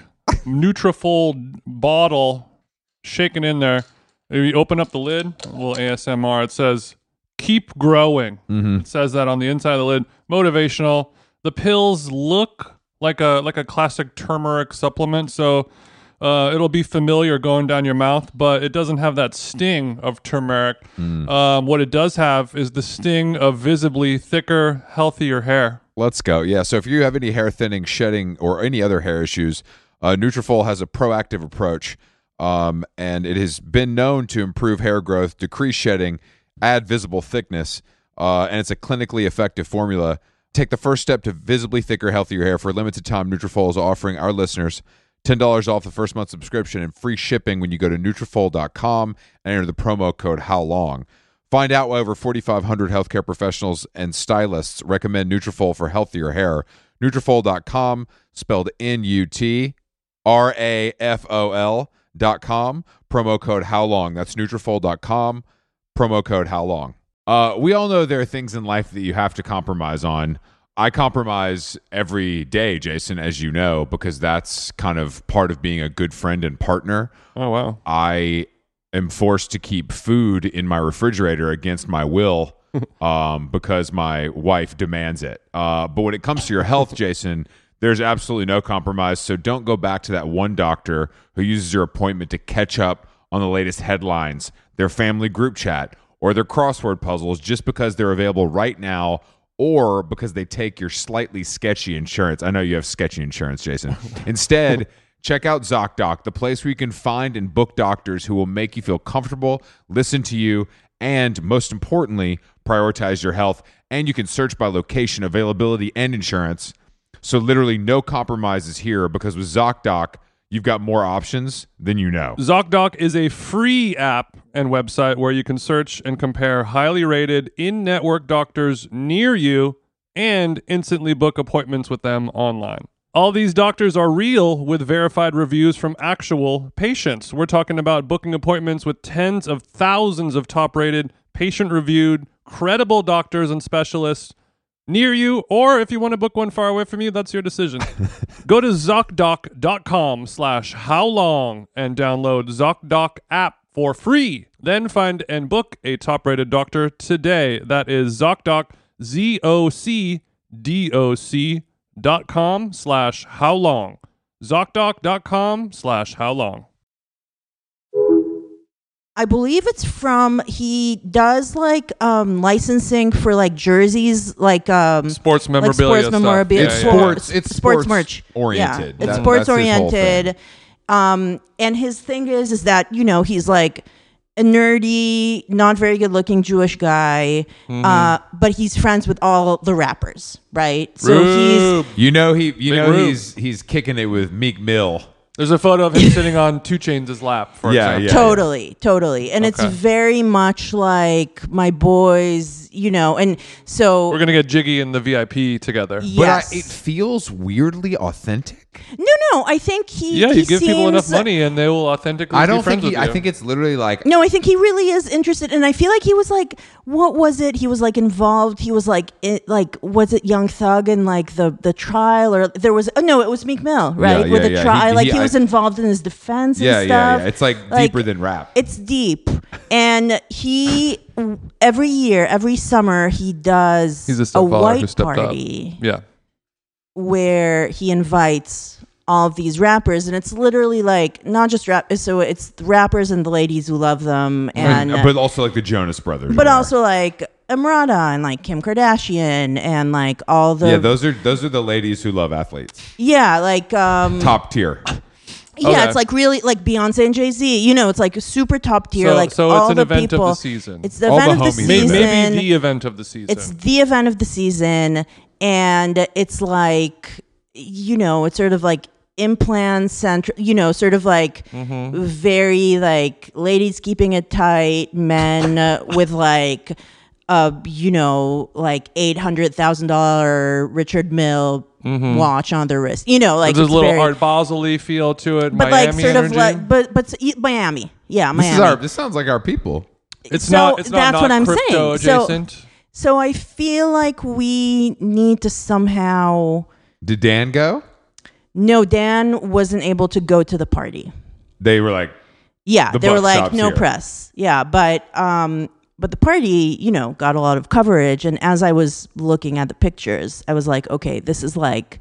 Nutrafol bottle shaking in there. If you open up the lid, a little A S M R, it says, keep growing. Mm-hmm. It says that on the inside of the lid. Motivational. The pills look like a like a classic turmeric supplement, so uh, it'll be familiar going down your mouth, but it doesn't have that sting of turmeric. Mm. Um, what it does have is the sting of visibly thicker, healthier hair. Let's go. Yeah, so if you have any hair thinning, shedding, or any other hair issues, uh, Nutrafol has a proactive approach, um, and it has been known to improve hair growth, decrease shedding, add visible thickness, uh, and it's a clinically effective formula. Take the first step to visibly thicker, healthier hair. For a limited time, Nutrafol is offering our listeners ten dollars off the first month subscription and free shipping when you go to Nutrafol dot com and enter the promo code HowLong. Find out why over forty-five hundred healthcare professionals and stylists recommend Nutrafol for healthier hair. Nutrafol dot com, spelled N U T R A F O L dot com, promo code HowLong. That's Nutrafol dot com, promo code HowLong. Uh, we all know there are things in life that you have to compromise on. I compromise every day, Jason, as you know, because that's kind of part of being a good friend and partner. Oh, wow. I am forced to keep food in my refrigerator against my will um, because my wife demands it. Uh, but when it comes to your health, Jason, there's absolutely no compromise. So don't go back to that one doctor who uses your appointment to catch up on the latest headlines, their family group chat, or their crossword puzzles just because they're available right now or because they take your slightly sketchy insurance. I know you have sketchy insurance, Jason. Instead, check out ZocDoc, the place where you can find and book doctors who will make you feel comfortable, listen to you, and most importantly, prioritize your health. And you can search by location, availability, and insurance. So literally no compromises here because with ZocDoc, you've got more options than you know. ZocDoc is a free app and website where you can search and compare highly rated in-network doctors near you and instantly book appointments with them online. All these doctors are real with verified reviews from actual patients. We're talking about booking appointments with tens of thousands of top-rated, patient-reviewed, credible doctors and specialists near you, or if you want to book one far away from you, that's your decision. Go to ZocDoc dot com slash howlong and download ZocDoc app for free. Then find and book a top-rated doctor today. That is ZocDoc, Z O C D O C dot com slash howlong. ZocDoc dot com slash howlong. I believe it's from, he does like um, licensing for like jerseys, like um, Sports like memorabilia sports stuff. memorabilia. Yeah, It's yeah. sports. It's sports sports merch oriented. Yeah, it's That- sports that's his whole oriented. Um, and his thing is, is that you know he's like a nerdy, not very good looking Jewish guy, Mm-hmm. uh, but he's friends with all the rappers, right? So Rube. he's You know he you Big know Rube. he's he's kicking it with Meek Mill. There's a photo of him sitting on Two Chainz' lap, for Yeah, example. yeah. totally, totally, and it's Okay. very much like my boys, you know, and so We're going to get Jiggy and the V I P together. But yes. I, it feels weirdly authentic. No, no, I think he. Yeah, he you give people enough seems- money and they will authentically I be don't friends think he, with you. I think it's literally like No, I think he really is interested, and I feel like he was like, what was it? He was like involved. He was like, it, like was it Young Thug and like the the trial, or there was oh no, it was Meek Mill, right? Yeah, With yeah, the yeah. trial, He- like he- he was I- involved in his defense. yeah, and yeah, stuff. yeah. It's like, Like, deeper than rap. It's deep, and he every year, every summer, he does He's a a stepfather who white stepped up. party Yeah. where he invites all of these rappers, and it's literally like not just rap. So it's the rappers and the ladies who love them, and And- but also like the Jonas Brothers. but are also like Emrata and like Kim Kardashian and like all the there. yeah, those are those are the ladies who love athletes. yeah, like um Top tier. yeah, Okay. it's like really like Beyonce and Jay Z. You know, it's like a super top tier. So- like so it's all an the event of people. the season. It's the All event the of the homies. Maybe, season. maybe the event of the season. It's the event of the season, and it's like, you know, it's sort of like implant center, you know, sort of like Mm-hmm. very like ladies keeping it tight, men uh, with like, uh, you know, like eight hundred thousand dollar Richard Mille watch on their wrist. You know, like There's a it's little very, Art Basel-y feel to it. but Miami like sort energy. of like, but but Miami, yeah, This Miami. is our. This sounds like our people. It's so not. It's not, that's not what I'm crypto saying. So- adjacent. So I feel like we need to somehow. Did Dan go? No, Dan wasn't able to go to the party. They were like, Yeah, The they were buck like stops no here. press. Yeah, but um, but the party, you know, got a lot of coverage. And as I was looking at the pictures, I was like, okay, this is like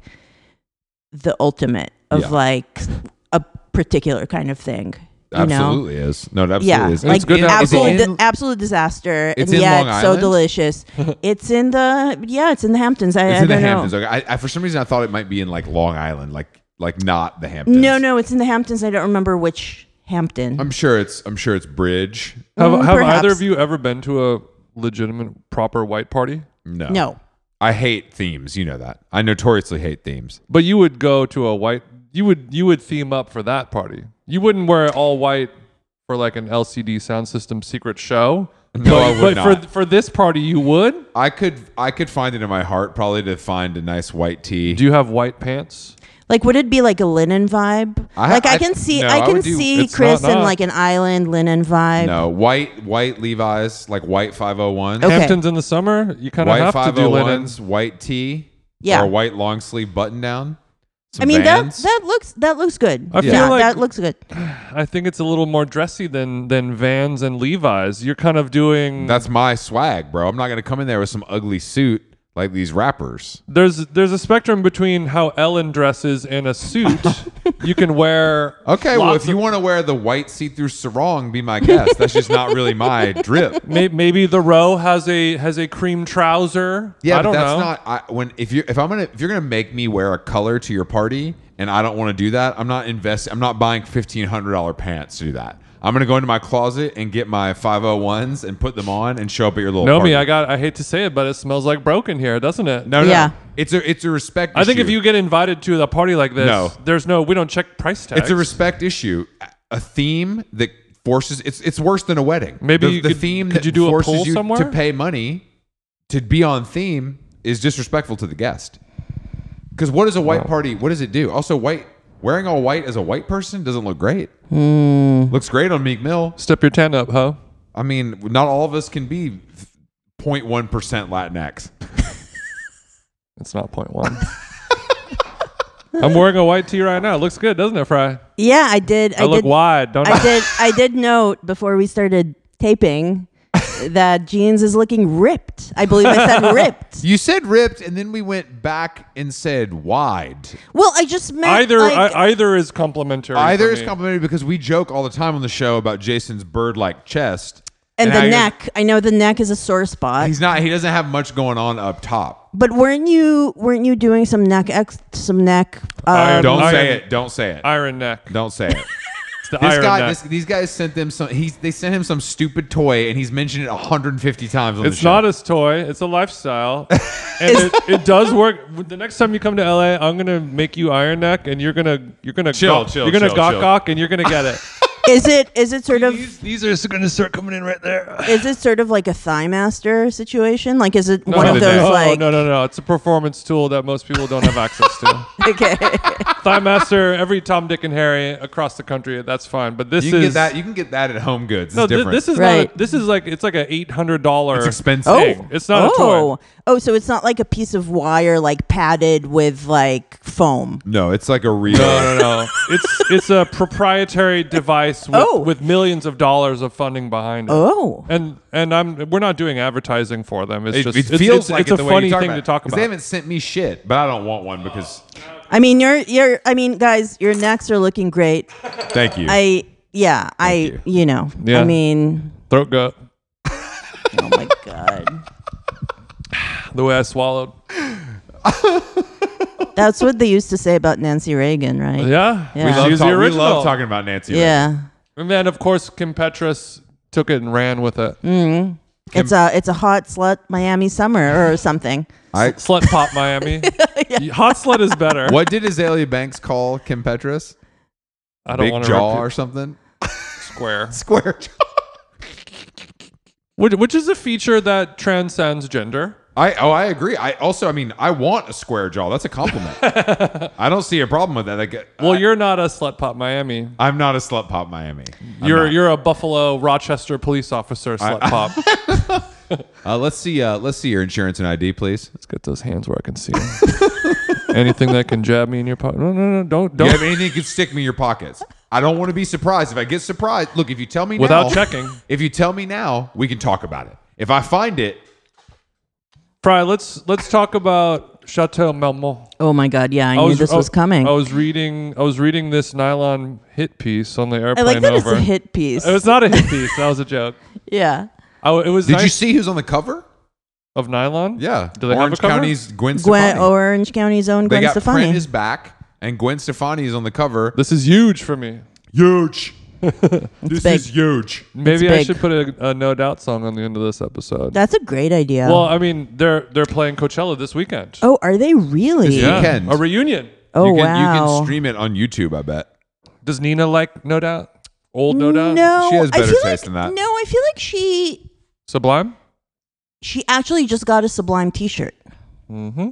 the ultimate of Yeah. like a particular kind of thing. You know? absolutely is. No, it absolutely Yeah, is. like It's good to have absolute, Is it in- di- absolute disaster, It's and in yet Long so Island? delicious. It's in the yeah, it's in the Hamptons. I, It's I in the don't know. Hamptons. Okay. I, I, for some reason, I thought it might be in like Long Island, like like not the Hamptons. No, no, it's in the Hamptons. I don't remember which Hampton. I'm sure it's. I'm sure it's Bridge. Have, Mm, have perhaps. either of you ever been to a legitimate, proper white party? No. No. I hate themes. You know that. I notoriously hate themes. But you would go to a white. You would you would theme up for that party. You wouldn't wear all white for like an L C D sound system secret show. No, I would but not. for for this party, you would. I could. I could find it in my heart probably to find a nice white tee. Do you have white pants? Like, would it be like a linen vibe? I- like, I, I- can see, no, I I can would do- see it's Chris not in not. like an island linen vibe. no white white Levi's, like white five oh ones. Okay. Hamptons in the summer, you kind of White have to five do oh linen. ones, white tee, Yeah. or a white long sleeve button down. Some I mean that Vans. that looks that looks good. I feel yeah, like- that looks good. I think it's a little more dressy than than Vans and Levi's. You're kind of doing. That's my swag, bro. I'm not gonna come in there with some ugly suit like these rappers. There's there's a spectrum between how Ellen dresses in a suit. You can wear. Okay, well, lots if you of- want to wear the white see-through sarong, be my guest. That's just not really my drip. May- Maybe the row has a has a cream trouser. Yeah, I but don't that's know. not I, when if you if I'm gonna if you're gonna make me wear a color to your party and I don't want to do that, I'm not invest. I'm not buying fifteen hundred dollar pants to do that. I'm gonna go into my closet and get my five oh ones and put them on and show up at your little. No, party. me, I got. I hate to say it, but it smells like broken here, doesn't it? no, no. Yeah. It's a it's a respect. I think issue. if you get invited to a party like this, No. there's no. We don't check price tags. It's a respect issue. A theme that forces it's it's worse than a wedding. Maybe the, you the could- theme could that you do a forces poll you somewhere? to pay money to be on theme is disrespectful to the guest. Because what is a white party? What does it do? Also, white wearing all white as a white person doesn't look great. Looks great on Meek Mill. Step your tan up, huh? I mean, not all of us can be zero point one percent Latinx. It's not point one. I'm wearing a white tee right now. It looks good, doesn't it, Fry? Yeah, I did. I, I, look did. wide, don't I? I did. I did note before we started taping that jeans is looking ripped. I believe I said ripped. You said ripped, and then we went back and said wide. Well, I just meant Either like, I, either is complimentary. Either for is me. complimentary because we joke all the time on the show about Jason's bird-like chest. and how the he goes- neck. I know the neck is a sore spot. He's not. He doesn't have much going on up top. But weren't you weren't you doing some neck ex some neck? I Uh, Don't Iron- say it. Don't say it. Iron neck. Don't say it. It's the This iron guy, neck. this, these guys sent them some. He's they sent him some stupid toy, and he's mentioned it one hundred fifty times on It's the show. not his toy. It's a lifestyle, and it, it does work. The next time you come to L A, I'm gonna make you iron neck, and you're gonna you're gonna Chill, gawk, chill, you're gonna chill, gawk chill. gawk, and you're gonna get it. is it is it sort of these, these are gonna start coming in right there. is it sort of like a thigh master situation? Like is it No, one no, of the those neck. no, like no, no, no. It's a performance tool that most people don't have access to. okay. Thigh Master, every Tom, Dick, and Harry across the country. That's fine, but this You can is get that. You can get that at Home Goods. It's no. thi- different. this is Right. not. This is like it's like a eight hundred dollar. It's expensive. Oh, It's not a oh. toy. Oh, so it's not like a piece of wire like padded with like foam. No, it's like a real. No, no, no. it's it's a proprietary device with, Oh. with millions of dollars of funding behind it. Oh. And and I'm we're not doing advertising for them. It's It, just it it's, feels it's, like it's it a the way funny you talk thing about to it. talk 'Cause about. They haven't sent me shit, but I don't want one because. I mean, you're you're I mean, guys, your necks are looking great. Thank you. I yeah, I you. you. know. Yeah. I mean, Throat gut. oh my god. The way I swallowed. That's what they used to say about Nancy Reagan, right? Yeah. Yeah. we, love She's talk- the we original. love talking about Nancy. Reagan. Yeah. And then of course Kim Petras took it and ran with it. It's a it's a hot slut Miami summer or something. I Slut Pop Miami. Hot slut is better. What did Azalea Banks call Kim Petras? I don't Big want jaw to or something? square. Square jaw. Which, which is a feature that transcends gender. I oh I agree. I also I mean I want a square jaw. That's a compliment. I don't see a problem with that. Like, Well, I, you're not a slut pop Miami. I'm not a slut pop Miami. I'm You're not. you're a Buffalo Rochester police officer slut I- pop. Uh, let's see. Uh, let's see your insurance and I D, please. Let's get those hands where I can see them. Anything that can jab me in your pocket. No, no, no, don't Do don't. you have anything that can stick me in your pockets? I don't want to be surprised. If I get surprised, look. If you tell me Without now, checking. If you tell me now, we can talk about it. If I find it, Fry, let's let's talk about Chateau Marmont. Oh my God! Yeah, I, knew this was I- coming. I was reading I was reading this nylon hit piece on the I airplane like that over. it's a hit piece. It was not a hit piece. That was a joke. yeah. I, it was did nice you see who's on the cover? of nylon. Yeah, Do they have Orange a cover? County's Gwen Gwen, Stefani. Orange County's own they Gwen got Stefani. Print is back, and Gwen Stefani is on the cover. This is huge for me. Huge. this big. is huge. Maybe I big. should put a, a No Doubt song on the end of this episode. That's a great idea. Well, I mean, they're they're playing Coachella this weekend. oh, are they really? Yeah. yeah, weekend. a reunion. Oh you can, wow. You can stream it on YouTube. I bet. Does Nina like No Doubt? Old No Doubt? No, She has I better feel taste like, than that. No, I feel like she Sublime? she actually just got a Sublime T-shirt. Mm-hmm.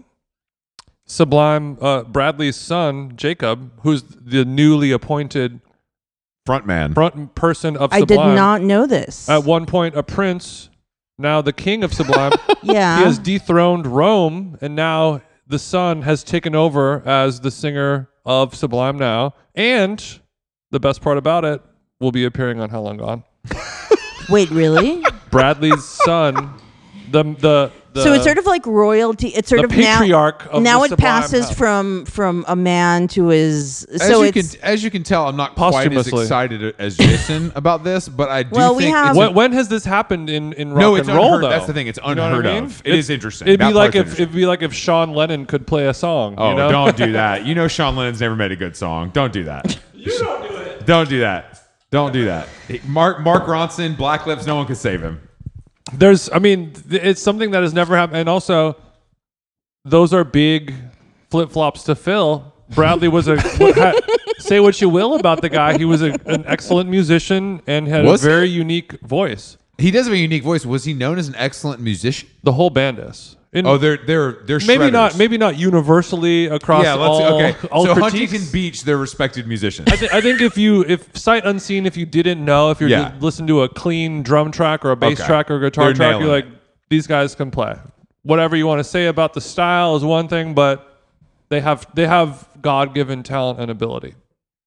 Sublime, uh, Bradley's son, Jacob, who's the newly appointed Frontman. front person of I Sublime. did not know this. At one point, a prince, now the king of Sublime. yeah. He has dethroned Rome, and now the son has taken over as the singer of Sublime now. And the best part about it, will be appearing on Hell and Gone. Wait, really? Bradley's son, the the, the so it's sort of like royalty. It's sort the of now. patriarch of now the it Sublime passes house. from from a man to his. As So you it's can, as you can tell, I'm not quite as Posthumously. excited as Jason about this, but I do Well, we think have- it's When, when has this happened in, in rock No, it's and roll, unheard- though? that's the thing, it's You know what unheard I mean? of. It is interesting. It'd be That like part's if it'd be like if Sean Lennon could play a song. Oh, you know? don't do that. You know Sean Lennon's never made a good song. Don't do that. You don't do it. Don't do that. Don't do that. Mark Mark Ronson, Black Lips, no one can save him. There's, I mean, th- it's something that has never happened, and also, those are big flip flops to fill. Bradley was a what, ha, say what you will about the guy. He was a, an excellent musician and had Was a he? very unique voice. He does have a unique voice. Was he known as an excellent musician? The whole band is. In- Oh, they're they're they're maybe shredders. not maybe not universally across Yeah, let's all, okay. all so critiques. Huntington Beach, they're respected musicians. I, th- I think if you, if sight unseen, if you didn't know, if you're Yeah. just listening to a clean drum track or a bass Okay. track or a guitar They're track, nailing you're like, it. these guys can play. Whatever you want to say about the style is one thing, but they have they have God given talent and ability.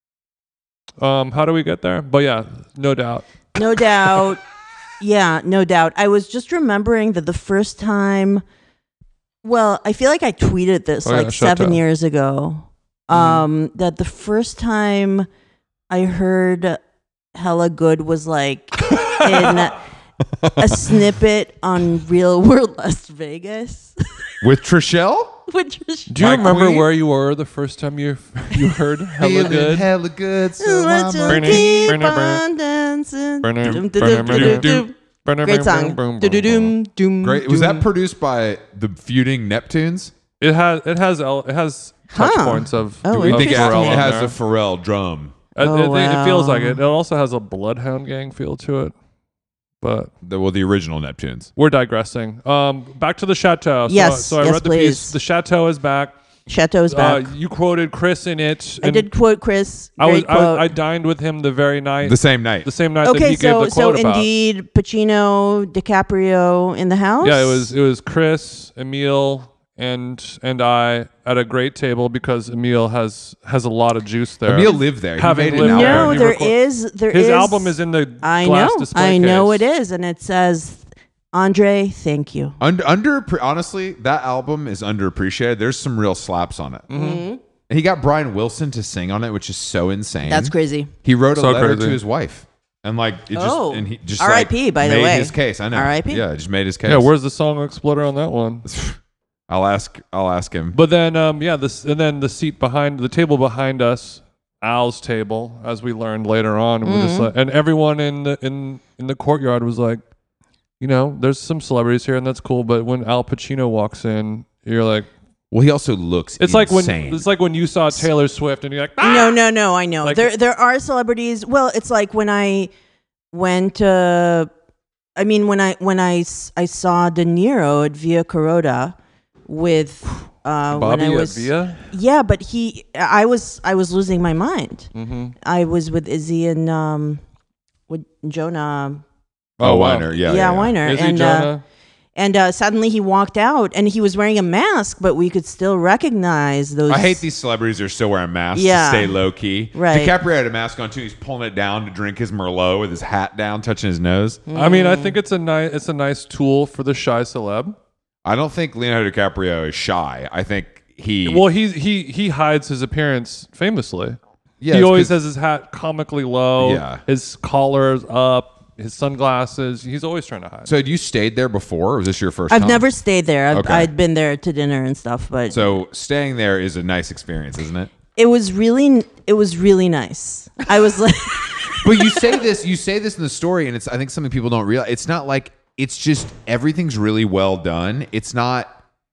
Um, how do we get there? But yeah, no doubt. no doubt. Yeah, no doubt. I was just remembering that the first time. Well, I feel like I tweeted this Oh, yeah, like shut seven up. years ago. Um, that the first time I heard "Hella Good" was like in a snippet on Real World Las Vegas, With Trishelle? which is Do you My remember queen? where you were the first time you you heard "Hella Feeling Good"? hella good. So Let's I'm just Burning, keep burning, burning. on dancing. Burning, Dum, burning, dum, dum, burning. dum, dum. Great song. Do-do-dum, dum, Great. Was dum. that produced by the feuding Neptunes? It has it has el- it has touch Huh. points of. Oh, of We think it, Interesting. Pharrell it on has there. the Pharrell drum. I, I Oh, think it feels like wow. it. It also has a Bloodhound Gang feel to it. But The, well, the original Neptunes. we're digressing. Um, back to the chateau. So, Yes, so I yes, read the please. piece. The chateau is back. Chateau's Uh, back. you quoted Chris in it. I and did quote Chris. I was Great quote. I, I dined with him the very night, The same night. the same night that okay, he so gave the so quote about. indeed, Pacino, DiCaprio in the house. Yeah, it was it was Chris, Emil, and and I at a great table because Emil has has a lot of juice there. Emil lived there. He Having made lived an there. album. No, He there record- is there His is- album is in the I glass know, display I know case. it is, and it says, "Andre, thank you." Under, under honestly, that album is underappreciated. There's some real slaps on it. Mm-hmm. He got Brian Wilson to sing on it, which is so insane. That's crazy. He wrote a So letter crazy. to his wife, and like it just Oh. and he just R I P, like, by the made way. his case. I know. R I P. Yeah, it just made his case. Yeah, where's the song exploder on that one? I'll ask. I'll ask him. But then, um, yeah, this and then the seat behind the table behind us, Al's table, as we learned later on, and, we're just like, and everyone in the in in the courtyard was like, you know, there's some celebrities here, and that's cool. But when Al Pacino walks in, you're like, Well, he also looks It's like when insane. it's like when you saw Taylor Swift and you're like, ah! No, no, no. I know Like- there there are celebrities. Well, it's like when I went. Uh, I mean, when I when I, s- I saw De Niro at Via Carota with uh, Bobby when I at was Via? yeah, but he I was I was losing my mind. Mm-hmm. I was with Izzy and um with Jonah. oh, wow. Weiner. Yeah, Yeah, yeah, yeah. Weiner. Is he and uh, Jonah? and uh, suddenly he walked out, and he was wearing a mask, but we could still recognize those. I hate these celebrities who are still wearing masks Yeah. to stay low key. Right. DiCaprio had a mask on too. He's pulling it down to drink his Merlot with his hat down, touching his nose. I mean, I think it's a nice it's a nice tool for the shy celeb. I don't think Leonardo DiCaprio is shy. I think he. Well, he he he hides his appearance famously. Yeah, he it's always 'cause- has his hat comically low. Yeah. His collar's up. His sunglasses. He's always trying to hide. So had you stayed there before, or was this your first I've time? never stayed there. I've, Okay. I'd been there to dinner and stuff, but So staying there is a nice experience, isn't it? it was really it was really nice. I was like, But you say this, you say this in the story, and it's I think something people don't realize. It's not like it's just everything's really well done. It's not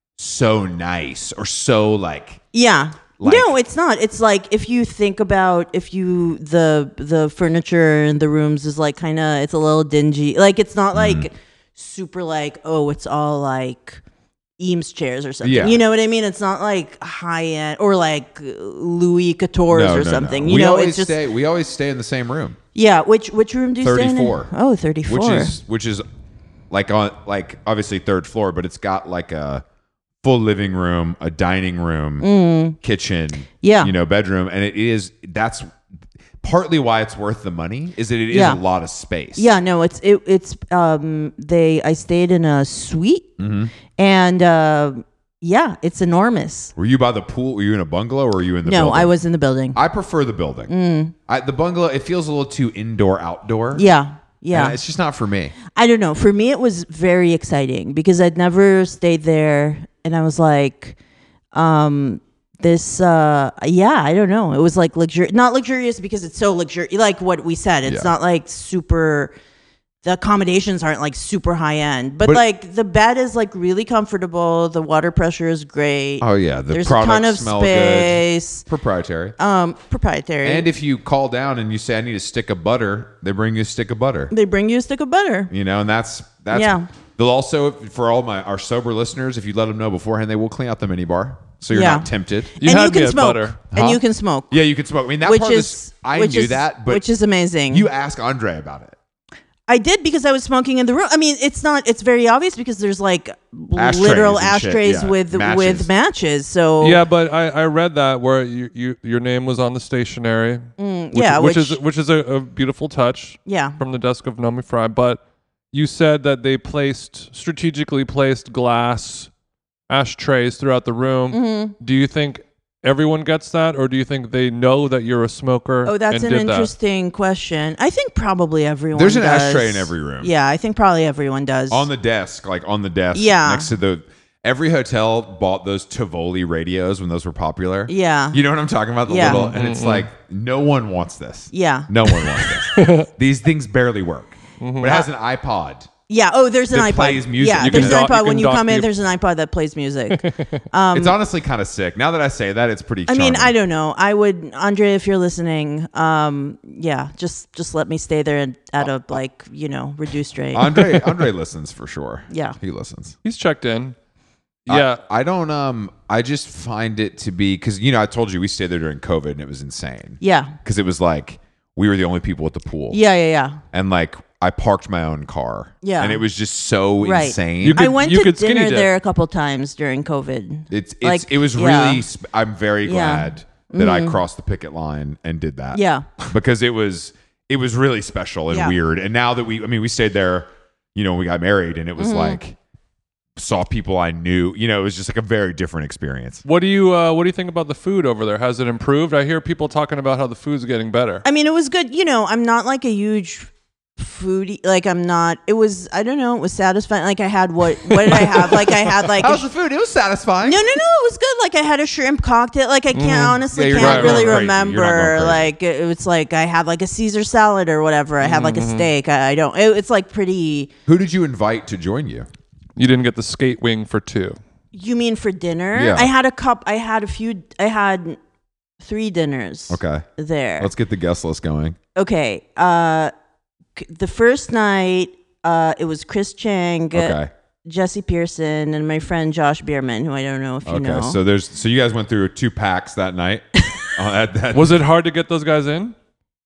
so nice or so like yeah. Like- no, it's not. It's like if you think about if you the the furniture in the rooms is like kind of it's a little dingy. Like it's not like Mm-hmm. super like oh it's all like Eames chairs or something. Yeah. You know what I mean? It's not like high end or like Louis Couture's no, or no, something. no. You we know, always it's just stay. We always stay in the same room, yeah. Which which room do you stay in? thirty-four. Oh, thirty-four. which is which is like on like obviously third floor, but it's got like a full living room, a dining room, kitchen, Mm. Yeah. you know, bedroom, and it is that's partly why it's worth the money. Is that it is Yeah. a lot of space. Yeah, no, it's it, it's um they I stayed in a suite Mm-hmm. and uh, yeah, it's enormous. Were you by the pool? Were you in a bungalow, or were you in the? No, building? I was in the building. I prefer the building. I, the bungalow, it feels a little too indoor outdoor. Yeah, yeah. And it's just not for me. I don't know. For me, it was very exciting because I'd never stayed there, and I was like, um, this. Uh, yeah, I don't know. It was like luxur, not luxurious because it's so luxurious. Like what we said, it's Yeah. not like super. The accommodations aren't like super high end, but, But- like the bed is like really comfortable. The water pressure is great. Oh yeah, the There's a products ton of smell space. good. Proprietary. Um, proprietary. And if you call down and you say I need a stick of butter, they bring you a stick of butter. they bring you a stick of butter. You know, and that's that's. Yeah. They'll also, for all my our sober listeners, if you let them know beforehand, they will clean out the mini bar, so you're Yeah. not tempted. You and had you me can at smoke. butter. And Huh? you can smoke. Yeah, you can smoke. I mean, that which part of is this, I which knew is, that, but which is amazing. you ask Andre about it. I did because I was smoking in the room. I mean, it's not. It's very obvious because there's like Ashtrays literal and shit, ashtrays yeah. with Matches. with matches. So Yeah, but I, I read that where you, you your name was on the stationery. which, Mm, yeah, which, which- is which is a, a beautiful touch yeah, from the desk of Nomi Fry. But you said that they placed strategically placed glass ashtrays throughout the room. Mm-hmm. Do you think everyone gets that, or do you think they know that you're a smoker? Oh, that's and an did that? interesting question. I think probably everyone. There's an does. ashtray in every room. Yeah, I think probably everyone does. On the desk, like on the desk, Yeah. next to the. Every hotel bought those Tivoli radios when those were popular. Yeah. You know what I'm talking about? The Yeah. little, and it's like no one wants this. Yeah. No one wants this. These things barely work. Mm-hmm. But it has an iPod. Yeah. Oh, there's an That iPod. plays music. Yeah, You there's can an dock- iPod you when can you dock come in. the- There's an iPod that plays music. Um, It's honestly kind of sick. Now that I say that, it's pretty. I mean, charming. I don't know. I would, Andre, if you're listening, um, yeah, just just let me stay there and at a like you know reduced rate. Andre Andre listens for sure. Yeah. he listens. He's checked in. I- Yeah. I, don't. Um, I just find it to be because you know I told you we stayed there during COVID and it was insane. Yeah. Because it was like we were the only people at the pool. Yeah. Yeah. Yeah. And like I parked my own car. Yeah. And it was just so Right. insane. You could- I went you to could skinny dinner dip. there a couple times during COVID. It's it's Like, it was yeah. really. Sp- I'm very Yeah. glad that I crossed the picket line and did that. Yeah. because it was it was really special and Yeah. weird. And now that we, I mean, we stayed there, you know, when we got married, and it was Mm-hmm. like saw people I knew. You know, it was just like a very different experience. What do you uh, What do you think about the food over there? Has it improved? I hear people talking about how the food's getting better. I mean, it was good. You know, I'm not like a huge foodie. Like, I'm not. It was. I don't know. It was satisfying. Like, I had what? What did I have? Like, I had like. a How's sh- the food? It was satisfying. no, no, no. It was good. Like, I had a shrimp cocktail. Like, I can't honestly Yeah, you're can't not really going crazy. You're not going remember. crazy. Like, it was like I had like a Caesar salad or whatever. I had like a steak. I, I don't. It, it's like pretty. Who did you invite to join you? You didn't get the skate wing for two. You mean for dinner? Yeah. I had a cup. I had a few. I had three dinners. Okay. There. Let's get the guest list going. Okay. Uh, c- the first night, uh, it was Chris Chang, Okay. Jesse Pearson, and my friend Josh Bierman, who I don't know if you Okay. know. So there's so you guys went through two packs that night. uh, at that, Was it hard to get those guys in?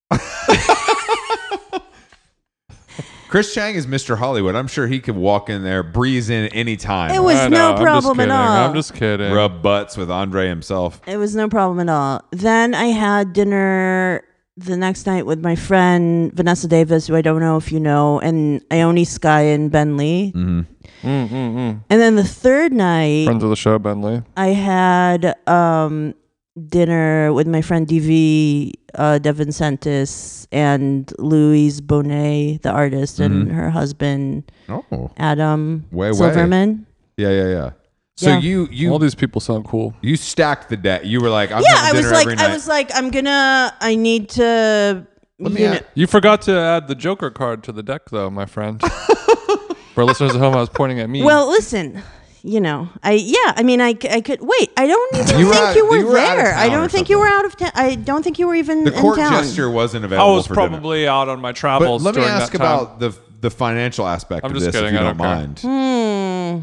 Chris Chang is Mister Hollywood. I'm sure he could walk in there, breeze in anytime. It was I no know, I'm problem just at kidding. all. I'm just kidding. rub butts with Andre himself. It was no problem at all. Then I had dinner the next night with my friend Vanessa Davis, who I don't know if you know, and Ione Sky and Ben Lee. Mm-hmm. Mm, mm, mm. And then the third night, Friends of the show, Bentley. I had um, dinner with my friend D V uh, Devin Sentis and Louise Bonet, the artist, and Mhm. her husband Oh, Adam Way, way. Silverman. yeah, yeah, yeah. So Yeah. you you All these people sound cool. you stacked the deck. You were like, I'm Yeah, I having was dinner every like, I night. was like, I'm gonna, I need to. Let me you ask- know- You forgot to add the Joker card to the deck, though, my friend. For listeners at home, I was pointing at me. Well, listen, you know, I yeah, I mean, I, c- I could wait. I don't even You were think out- you were you were out of there. I town or don't think you were something. out of town. I don't think you were even the in court town. gesture wasn't I available. was for dinner. probably out on my But travels let me during ask that time. about the the financial aspect I'm of just this, kidding, if you I don't don't care. mind.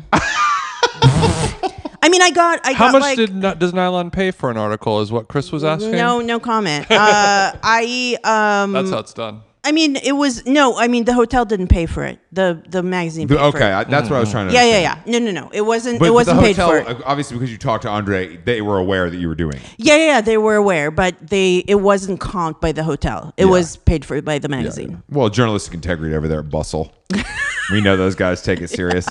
Hmm. I mean, I got, I How got much like did N- does Nylon pay for an article? Is what Chris was asking. no, no comment. Uh, I um, That's how it's done. I mean, it was no. I mean, the hotel didn't pay for it. The the magazine. Paid for Okay, it. I, that's what I was trying to. Yeah, yeah, understand. yeah. No, no, no. It wasn't. But it wasn't the paid hotel, for. It. obviously, because you talked to Andre, they were aware that you were doing. Yeah, yeah, yeah. They were aware, but they it wasn't comped by the hotel. It Yeah. was paid for by the magazine. Well, journalistic integrity over there at Bustle. We know those guys take it serious.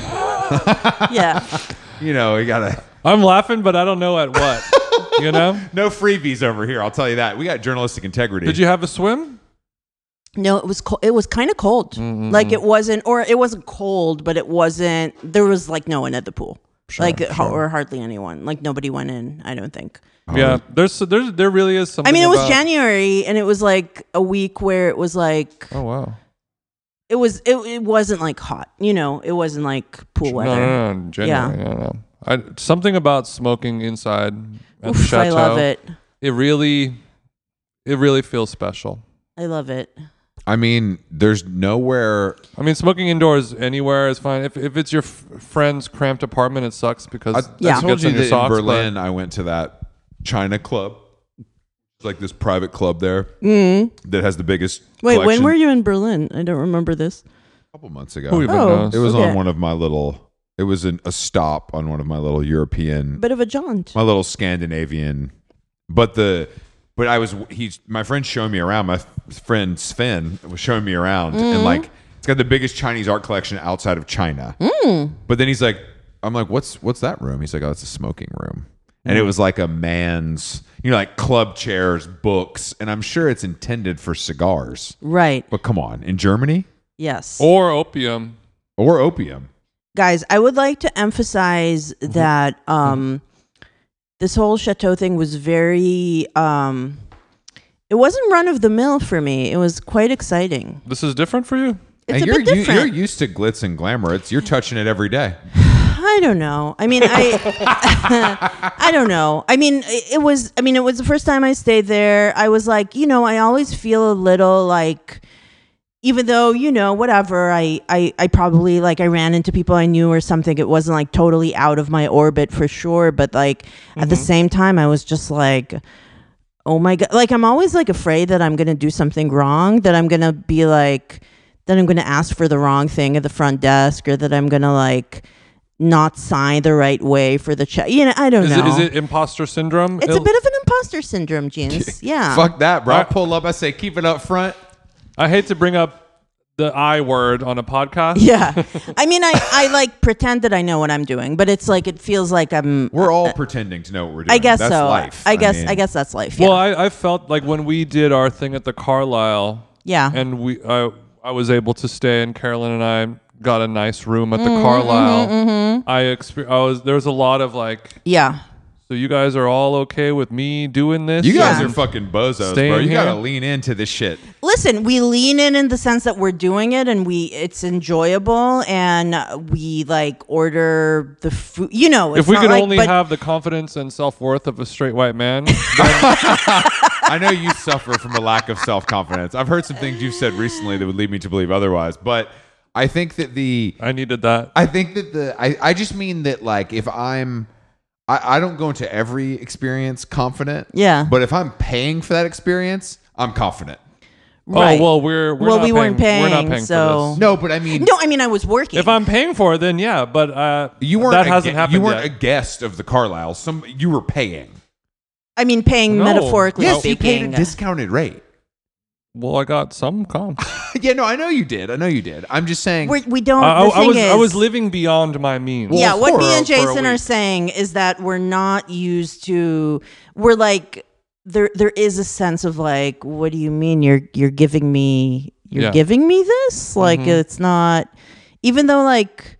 Yeah. You know, we gotta I'm laughing, but I don't know at what. You know? no freebies over here. I'll tell you that. We got journalistic integrity. Did you have a swim? No, it was cold. It was kind of cold. Mm-hmm. Like it wasn't, or it wasn't cold, but it wasn't. There was like no one at the pool, like ho- or hardly anyone. Like nobody went in. I don't think. Yeah. There's there's there really is something. I mean, it was about- January, and it was like a week where it was like Oh wow. it was. It, it wasn't like hot. You know, it wasn't like pool No, weather. no, no, January. No, no. I, something about smoking inside at the Oof, chateau. I love it. It really, it really feels special. I love it. I mean, there's nowhere. I mean, smoking indoors anywhere is fine. If if it's your f- friend's cramped apartment, it sucks because I, it Yeah. I told gets you in your that socks, in but- Berlin, I went to that China club. It's like this private club there Mm. that has the biggest. Wait, when collection. were you in Berlin? I don't remember this. A couple months ago. Who even Oh. knows? It was Okay. on one of my little. It was an, a stop on one of my little European, Bit of a jaunt. my little Scandinavian. But the, but I was he's my friend showing me around. My f- friend Sven was showing me around, Mm-hmm. and like it's got the biggest Chinese art collection outside of China. Mm. But then he's like, I'm like, what's what's that room? He's like, oh, it's a smoking room. And Mm. it was like a man's, you know, like club chairs, books, and I'm sure it's intended for cigars. Right. But come on, in Germany Yes. or opium. or opium. Guys, I would like to emphasize Mm-hmm. that um, this whole chateau thing was very. Um, it wasn't run of the mill for me. It was quite exciting. This is different for you. It's and a you're bit you, different. you're used to glitz and glamour. It's you're touching it every day. I don't know. I mean, I I don't know. I mean, it, it was. I mean, it was the first time I stayed there. I was like, you know, I always feel a little like. Even though, you know, whatever, I, I, I probably, like, I ran into people I knew or something. It wasn't, like, totally out of my orbit for sure. But, like, mm-hmm. at the same time, I was just like, oh, my God. Like, I'm always, like, afraid that I'm going to do something wrong, that I'm going to be, like, that I'm going to ask for the wrong thing at the front desk, or that I'm going to, like, not sign the right way for the check. You know, I don't Is know. it, is it imposter syndrome? It's It'll- a bit of an imposter syndrome, Jeans. Yeah. Fuck that, bro. I I- pull up. I say, keep it up front. I hate to bring up the I word on a podcast. Yeah. I mean, I, I like pretend that I know what I'm doing, but it's like, it feels like I'm, We're all pretending to know what we're doing. I guess That's so. life. I guess, mean, I guess that's life. Yeah. Well, I, I felt like when we did our thing at the Carlisle, yeah. and we I, I was able to stay, and Carolyn and I got a nice room at the Mm-hmm, Carlisle. I exper- I was there was a lot of like yeah. So you guys are all okay with me doing this? You guys Yeah. are fucking bozos, Staying bro. You here? gotta lean into this shit. Listen, we lean in in the sense that we're doing it and we it's enjoyable and we like order the food. You know, it's If we not could like, only but- have the confidence and self-worth of a straight white man, then I know you suffer from a lack of self-confidence. I've heard some things you've said recently that would lead me to believe otherwise, but I think that the I needed that. I think that the I, I just mean that like if I'm I, I don't go into every experience confident. Yeah. But if I'm paying for that experience, I'm confident. Right. Oh well, we're, we're Well, not we paying, weren't We're not paying, paying so- for this. No, but I mean No, I mean I was working. If I'm paying for it, then yeah. But uh, you weren't that a, hasn't gu- happened you weren't yet. a guest of the Carlisle. Some you were paying. I mean paying No. metaphorically Yes, you paid speaking. a discounted rate. well, I got some comp. Yeah, no, I know you did. I know you did. I'm just saying. We're, we don't. I, the I thing was is, I was living beyond my means. yeah, Well, what for- me and for a Jason are week. saying is that we're not used to. We're like there. There is a sense of like, what do you mean you're you're giving me you're Yeah. giving me this? Like it's not. Even though like.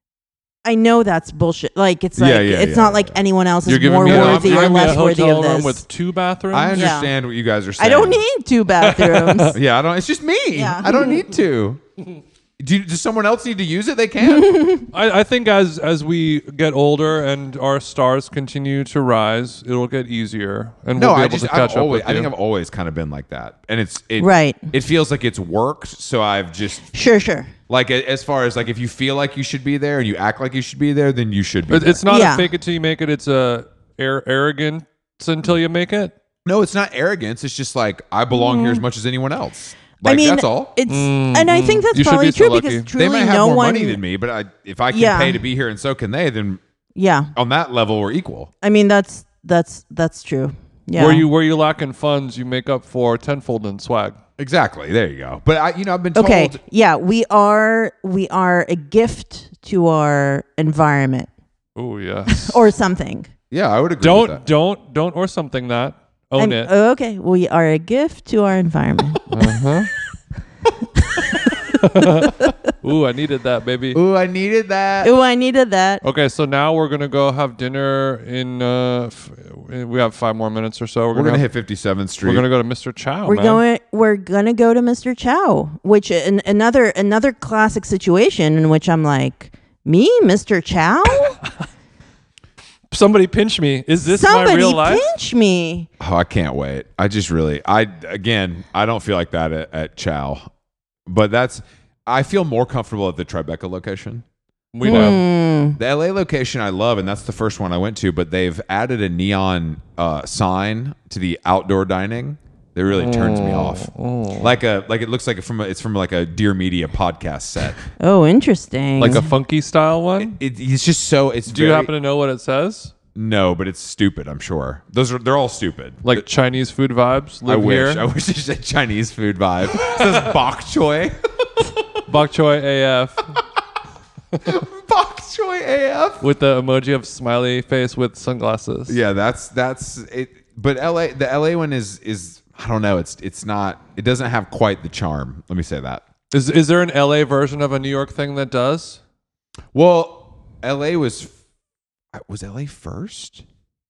I know that's bullshit. Like it's like Yeah, yeah, it's yeah, not yeah. like anyone else You're is giving more me- worthy I'm- or I'm in a less worthy hotel of room this. with two bathrooms. I understand what you guys are I saying. don't need two bathrooms. Yeah, I don't. It's just me. Yeah. I don't need to. Do you, does someone else need to use it? They can. I, I think as as we get older and our stars continue to rise, it'll get easier, and No, we'll be I able just to catch I've always, up with I think you. I've always kind of been like that, and it's it, Right. It feels like it's worked, so I've just Sure, sure. like a- as far as like if you feel like you should be there and you act like you should be there, then you should be. It- there. it's not Yeah. a fake it till you make it. It's a air, arrogance until you make it. no, it's not arrogance. It's just like I belong here as much as anyone else. Like I mean, that's all. It's and I think that's You should probably be so true because lucky. truly They might have no more one. money than me, but I, if I can Yeah. pay to be here and so can they, then Yeah, on that level we're equal. I mean that's that's that's true. Yeah. Where you where you lack in funds, you make up for tenfold in swag. Exactly. There you go. But I, you know, I've been told. Okay. Yeah, we are we are a gift to our environment Oh yes. or something. Yeah, I would agree. don't with that. don't don't or something that own I'm- it. oh, okay, we are a gift to our environment. Ooh, I needed that, baby. Ooh, I needed that. Oh, I needed that. Okay, so now we're gonna go have dinner in. Uh, f- we have five more minutes or so. We're, We're gonna, gonna have- hit fifty-seventh Street. We're gonna go to Mister Chow. We're man. going. We're gonna go to Mister Chow, which an, another another classic situation in which I'm like, me, Mister Chow. Somebody pinch me. Is this Somebody my real life? pinch me. Oh, I can't wait. I just really, I again, I don't feel like that at, at Chow, but that's. I feel more comfortable at the Tribeca location. We know. Mm. The L A location I love, and that's the first one I went to. But they've added a neon uh, sign to the outdoor dining that really turns me off. Like a like it looks like from a, it's from like a Dear Media podcast set. Oh, interesting. Like a funky style one. It, it's just so. It's Do you very- happen to know what it says? No, but it's stupid. I'm sure those are they're all stupid. Like Chinese food vibes. I Live wish. here. I wish it said Chinese food vibe. It says bok choy. Bok choy A F Bok choy A F. with the emoji of smiley face with sunglasses. Yeah, that's that's it. But L A, the L A one is is I don't know. It's it's not. It doesn't have quite the charm. Let me say that. Is is there an L A version of a New York thing that does? Well, L A was was L A first.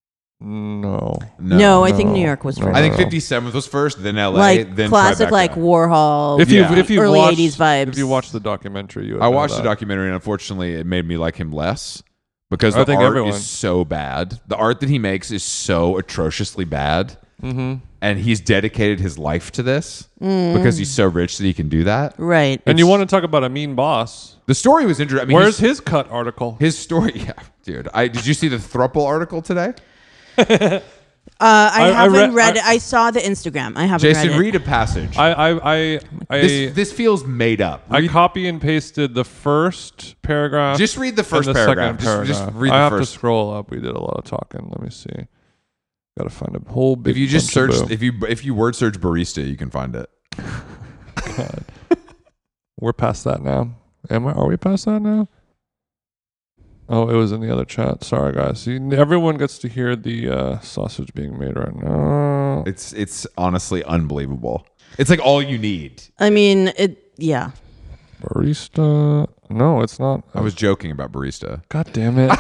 No. no, I think no, New York was no. first. I think fifty-seventh was first, then L A, like then classic, Tribeca. like Warhol. If you Yeah. if you Early watched, eighties vibes. If you watched the documentary, you would I know watched that. the documentary, and unfortunately, it made me like him less because I the think art everyone- is so bad. The art that he makes is so atrociously bad, mm-hmm. and he's dedicated his life to this because he's so rich that he can do that. right. And you want to talk about a mean boss? The story was interesting. I mean, Where's his, his cut article? his story? Yeah, dude. I did you see the Thruple article today? Uh, I, I- I haven't read- read. I- it. I saw the Instagram. I haven't Jason, read it. read a passage. I I I I, this this feels made up. I Read- copy and pasted the first paragraph. Just read the first and the paragraph. Second Just- just paragraph. read I the have first. to scroll up. We did a lot of talking. Let me see. Got to find a whole big. if you just bunch of search, boo. if you if you word search barista, you can find it. We're past that now. Am I? Are we past that now? Oh, it was in the other chat. Sorry, guys. See, everyone gets to hear the uh, sausage being made right now. It's it's honestly unbelievable. It's like all you need. I mean, it. Yeah. Barista. No, it's not. I was joking about barista. God damn it.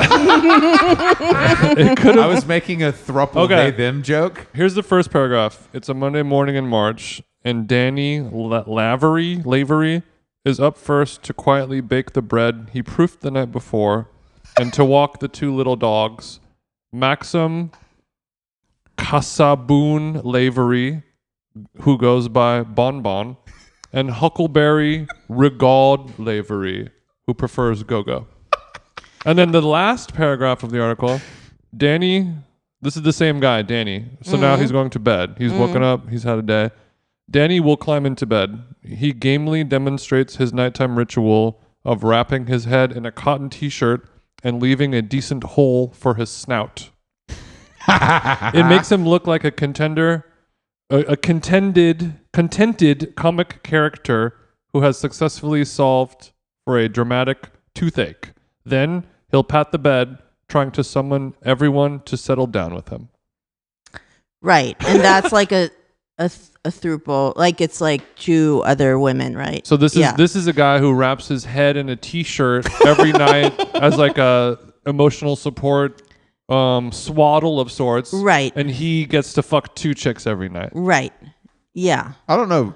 It could I have. was making a thruple Okay. they them joke. Here's the first paragraph. It's a Monday morning in March, and Danny La- Lavery, Lavery is up first to quietly bake the bread he proofed the night before and to walk the two little dogs, Maxim Casaboon Lavery, who goes by Bonbon, and Huckleberry Rigaud Lavery, who prefers Go-Go. And then the last paragraph of the article, Danny, this is the same guy, Danny. So now he's going to bed. He's woken up. He's had a day. Danny will climb into bed. He gamely demonstrates his nighttime ritual of wrapping his head in a cotton t-shirt and leaving a decent hole for his snout. It makes him look like a contender, a, a contended, contented comic character who has successfully solved for a dramatic toothache. Then he'll pat the bed, trying to summon everyone to settle down with him. Right. And that's like a a, th- a throuple. Like it's like two other women, right? So this is Yeah. this is a guy who wraps his head in a t-shirt every night as like a emotional support um, swaddle of sorts. Right. And he gets to fuck two chicks every night. Right. Yeah. I don't know.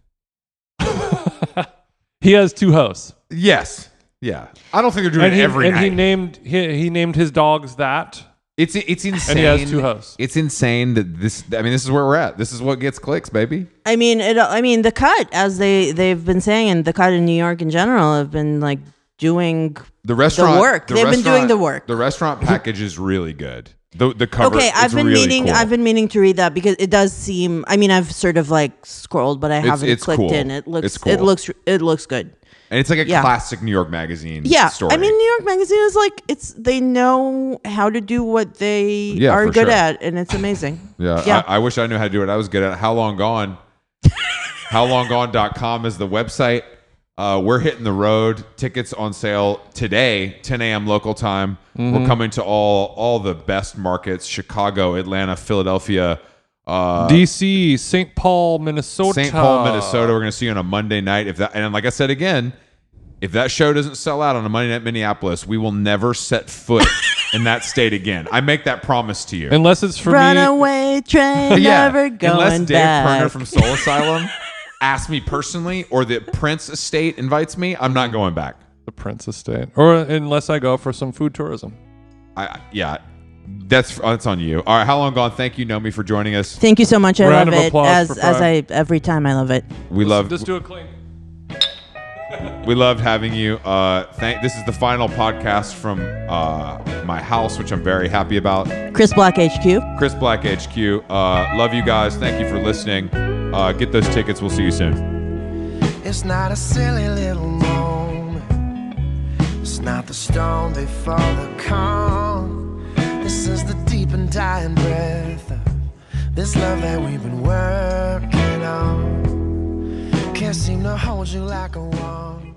He has two hosts. Yes. Yeah. I don't think they're doing And it he, every and night. he named he, he named his dogs that. it's it's insane. And he has two hosts. It's insane that this. I mean, this is where we're at. This is what gets clicks, baby. I mean, it. I mean, the Cut, as they they've been saying, and the Cut in New York in general have been like doing The restaurant work. the They've been doing restaurant- the work. The restaurant package is really good. The the cover. Okay, I've it's been really meaning cool. I've been meaning to read that because it does seem. I mean, I've sort of like scrolled, but I haven't it's clicked cool. in. It looks It's cool. it looks it looks good. and it's like a yeah. classic New York Magazine. Yeah, story. I mean, New York Magazine is like it's they know how to do what they Yeah, are for good sure. at, and it's amazing. Yeah, Yeah. I, I wish I knew how to do it. I was good at it. How Long Gone. how long gone dot com is the website. Uh, we're hitting the road. Tickets on sale today, ten a.m. local time. Mm-hmm. We're coming to all all the best markets: Chicago, Atlanta, Philadelphia, uh, D C, Saint Paul, Minnesota. Saint Paul, Minnesota. We're going to see you on a Monday night. If that, and like I said again, if that show doesn't sell out on a Monday night Minneapolis, we will never set foot in that state again. I make that promise to you. Unless it's for me. Runaway train, never going unless Dave back. Kerner from Soul Asylum asks me personally, or the Prince Estate invites me, I'm not going back. The Prince Estate. Or unless I go for some food tourism. I yeah, that's that's on you. All right, How Long Gone? Thank you, Nomi, for joining us. Thank you so much. I Round love of it. applause As for as I Fred. every time I love it. We love Just do a clink. we loved having you. Uh, thank. This is the final podcast from uh, my house, which I'm very happy about. Chris Black H Q. Chris Black H Q. Uh, love you guys. Thank you for listening. Uh, get those tickets. We'll see you soon. It's not a silly little moment. It's not the storm before the calm. This is the deep and dying breath of this love that we've been working on. Can't seem to hold you like I want.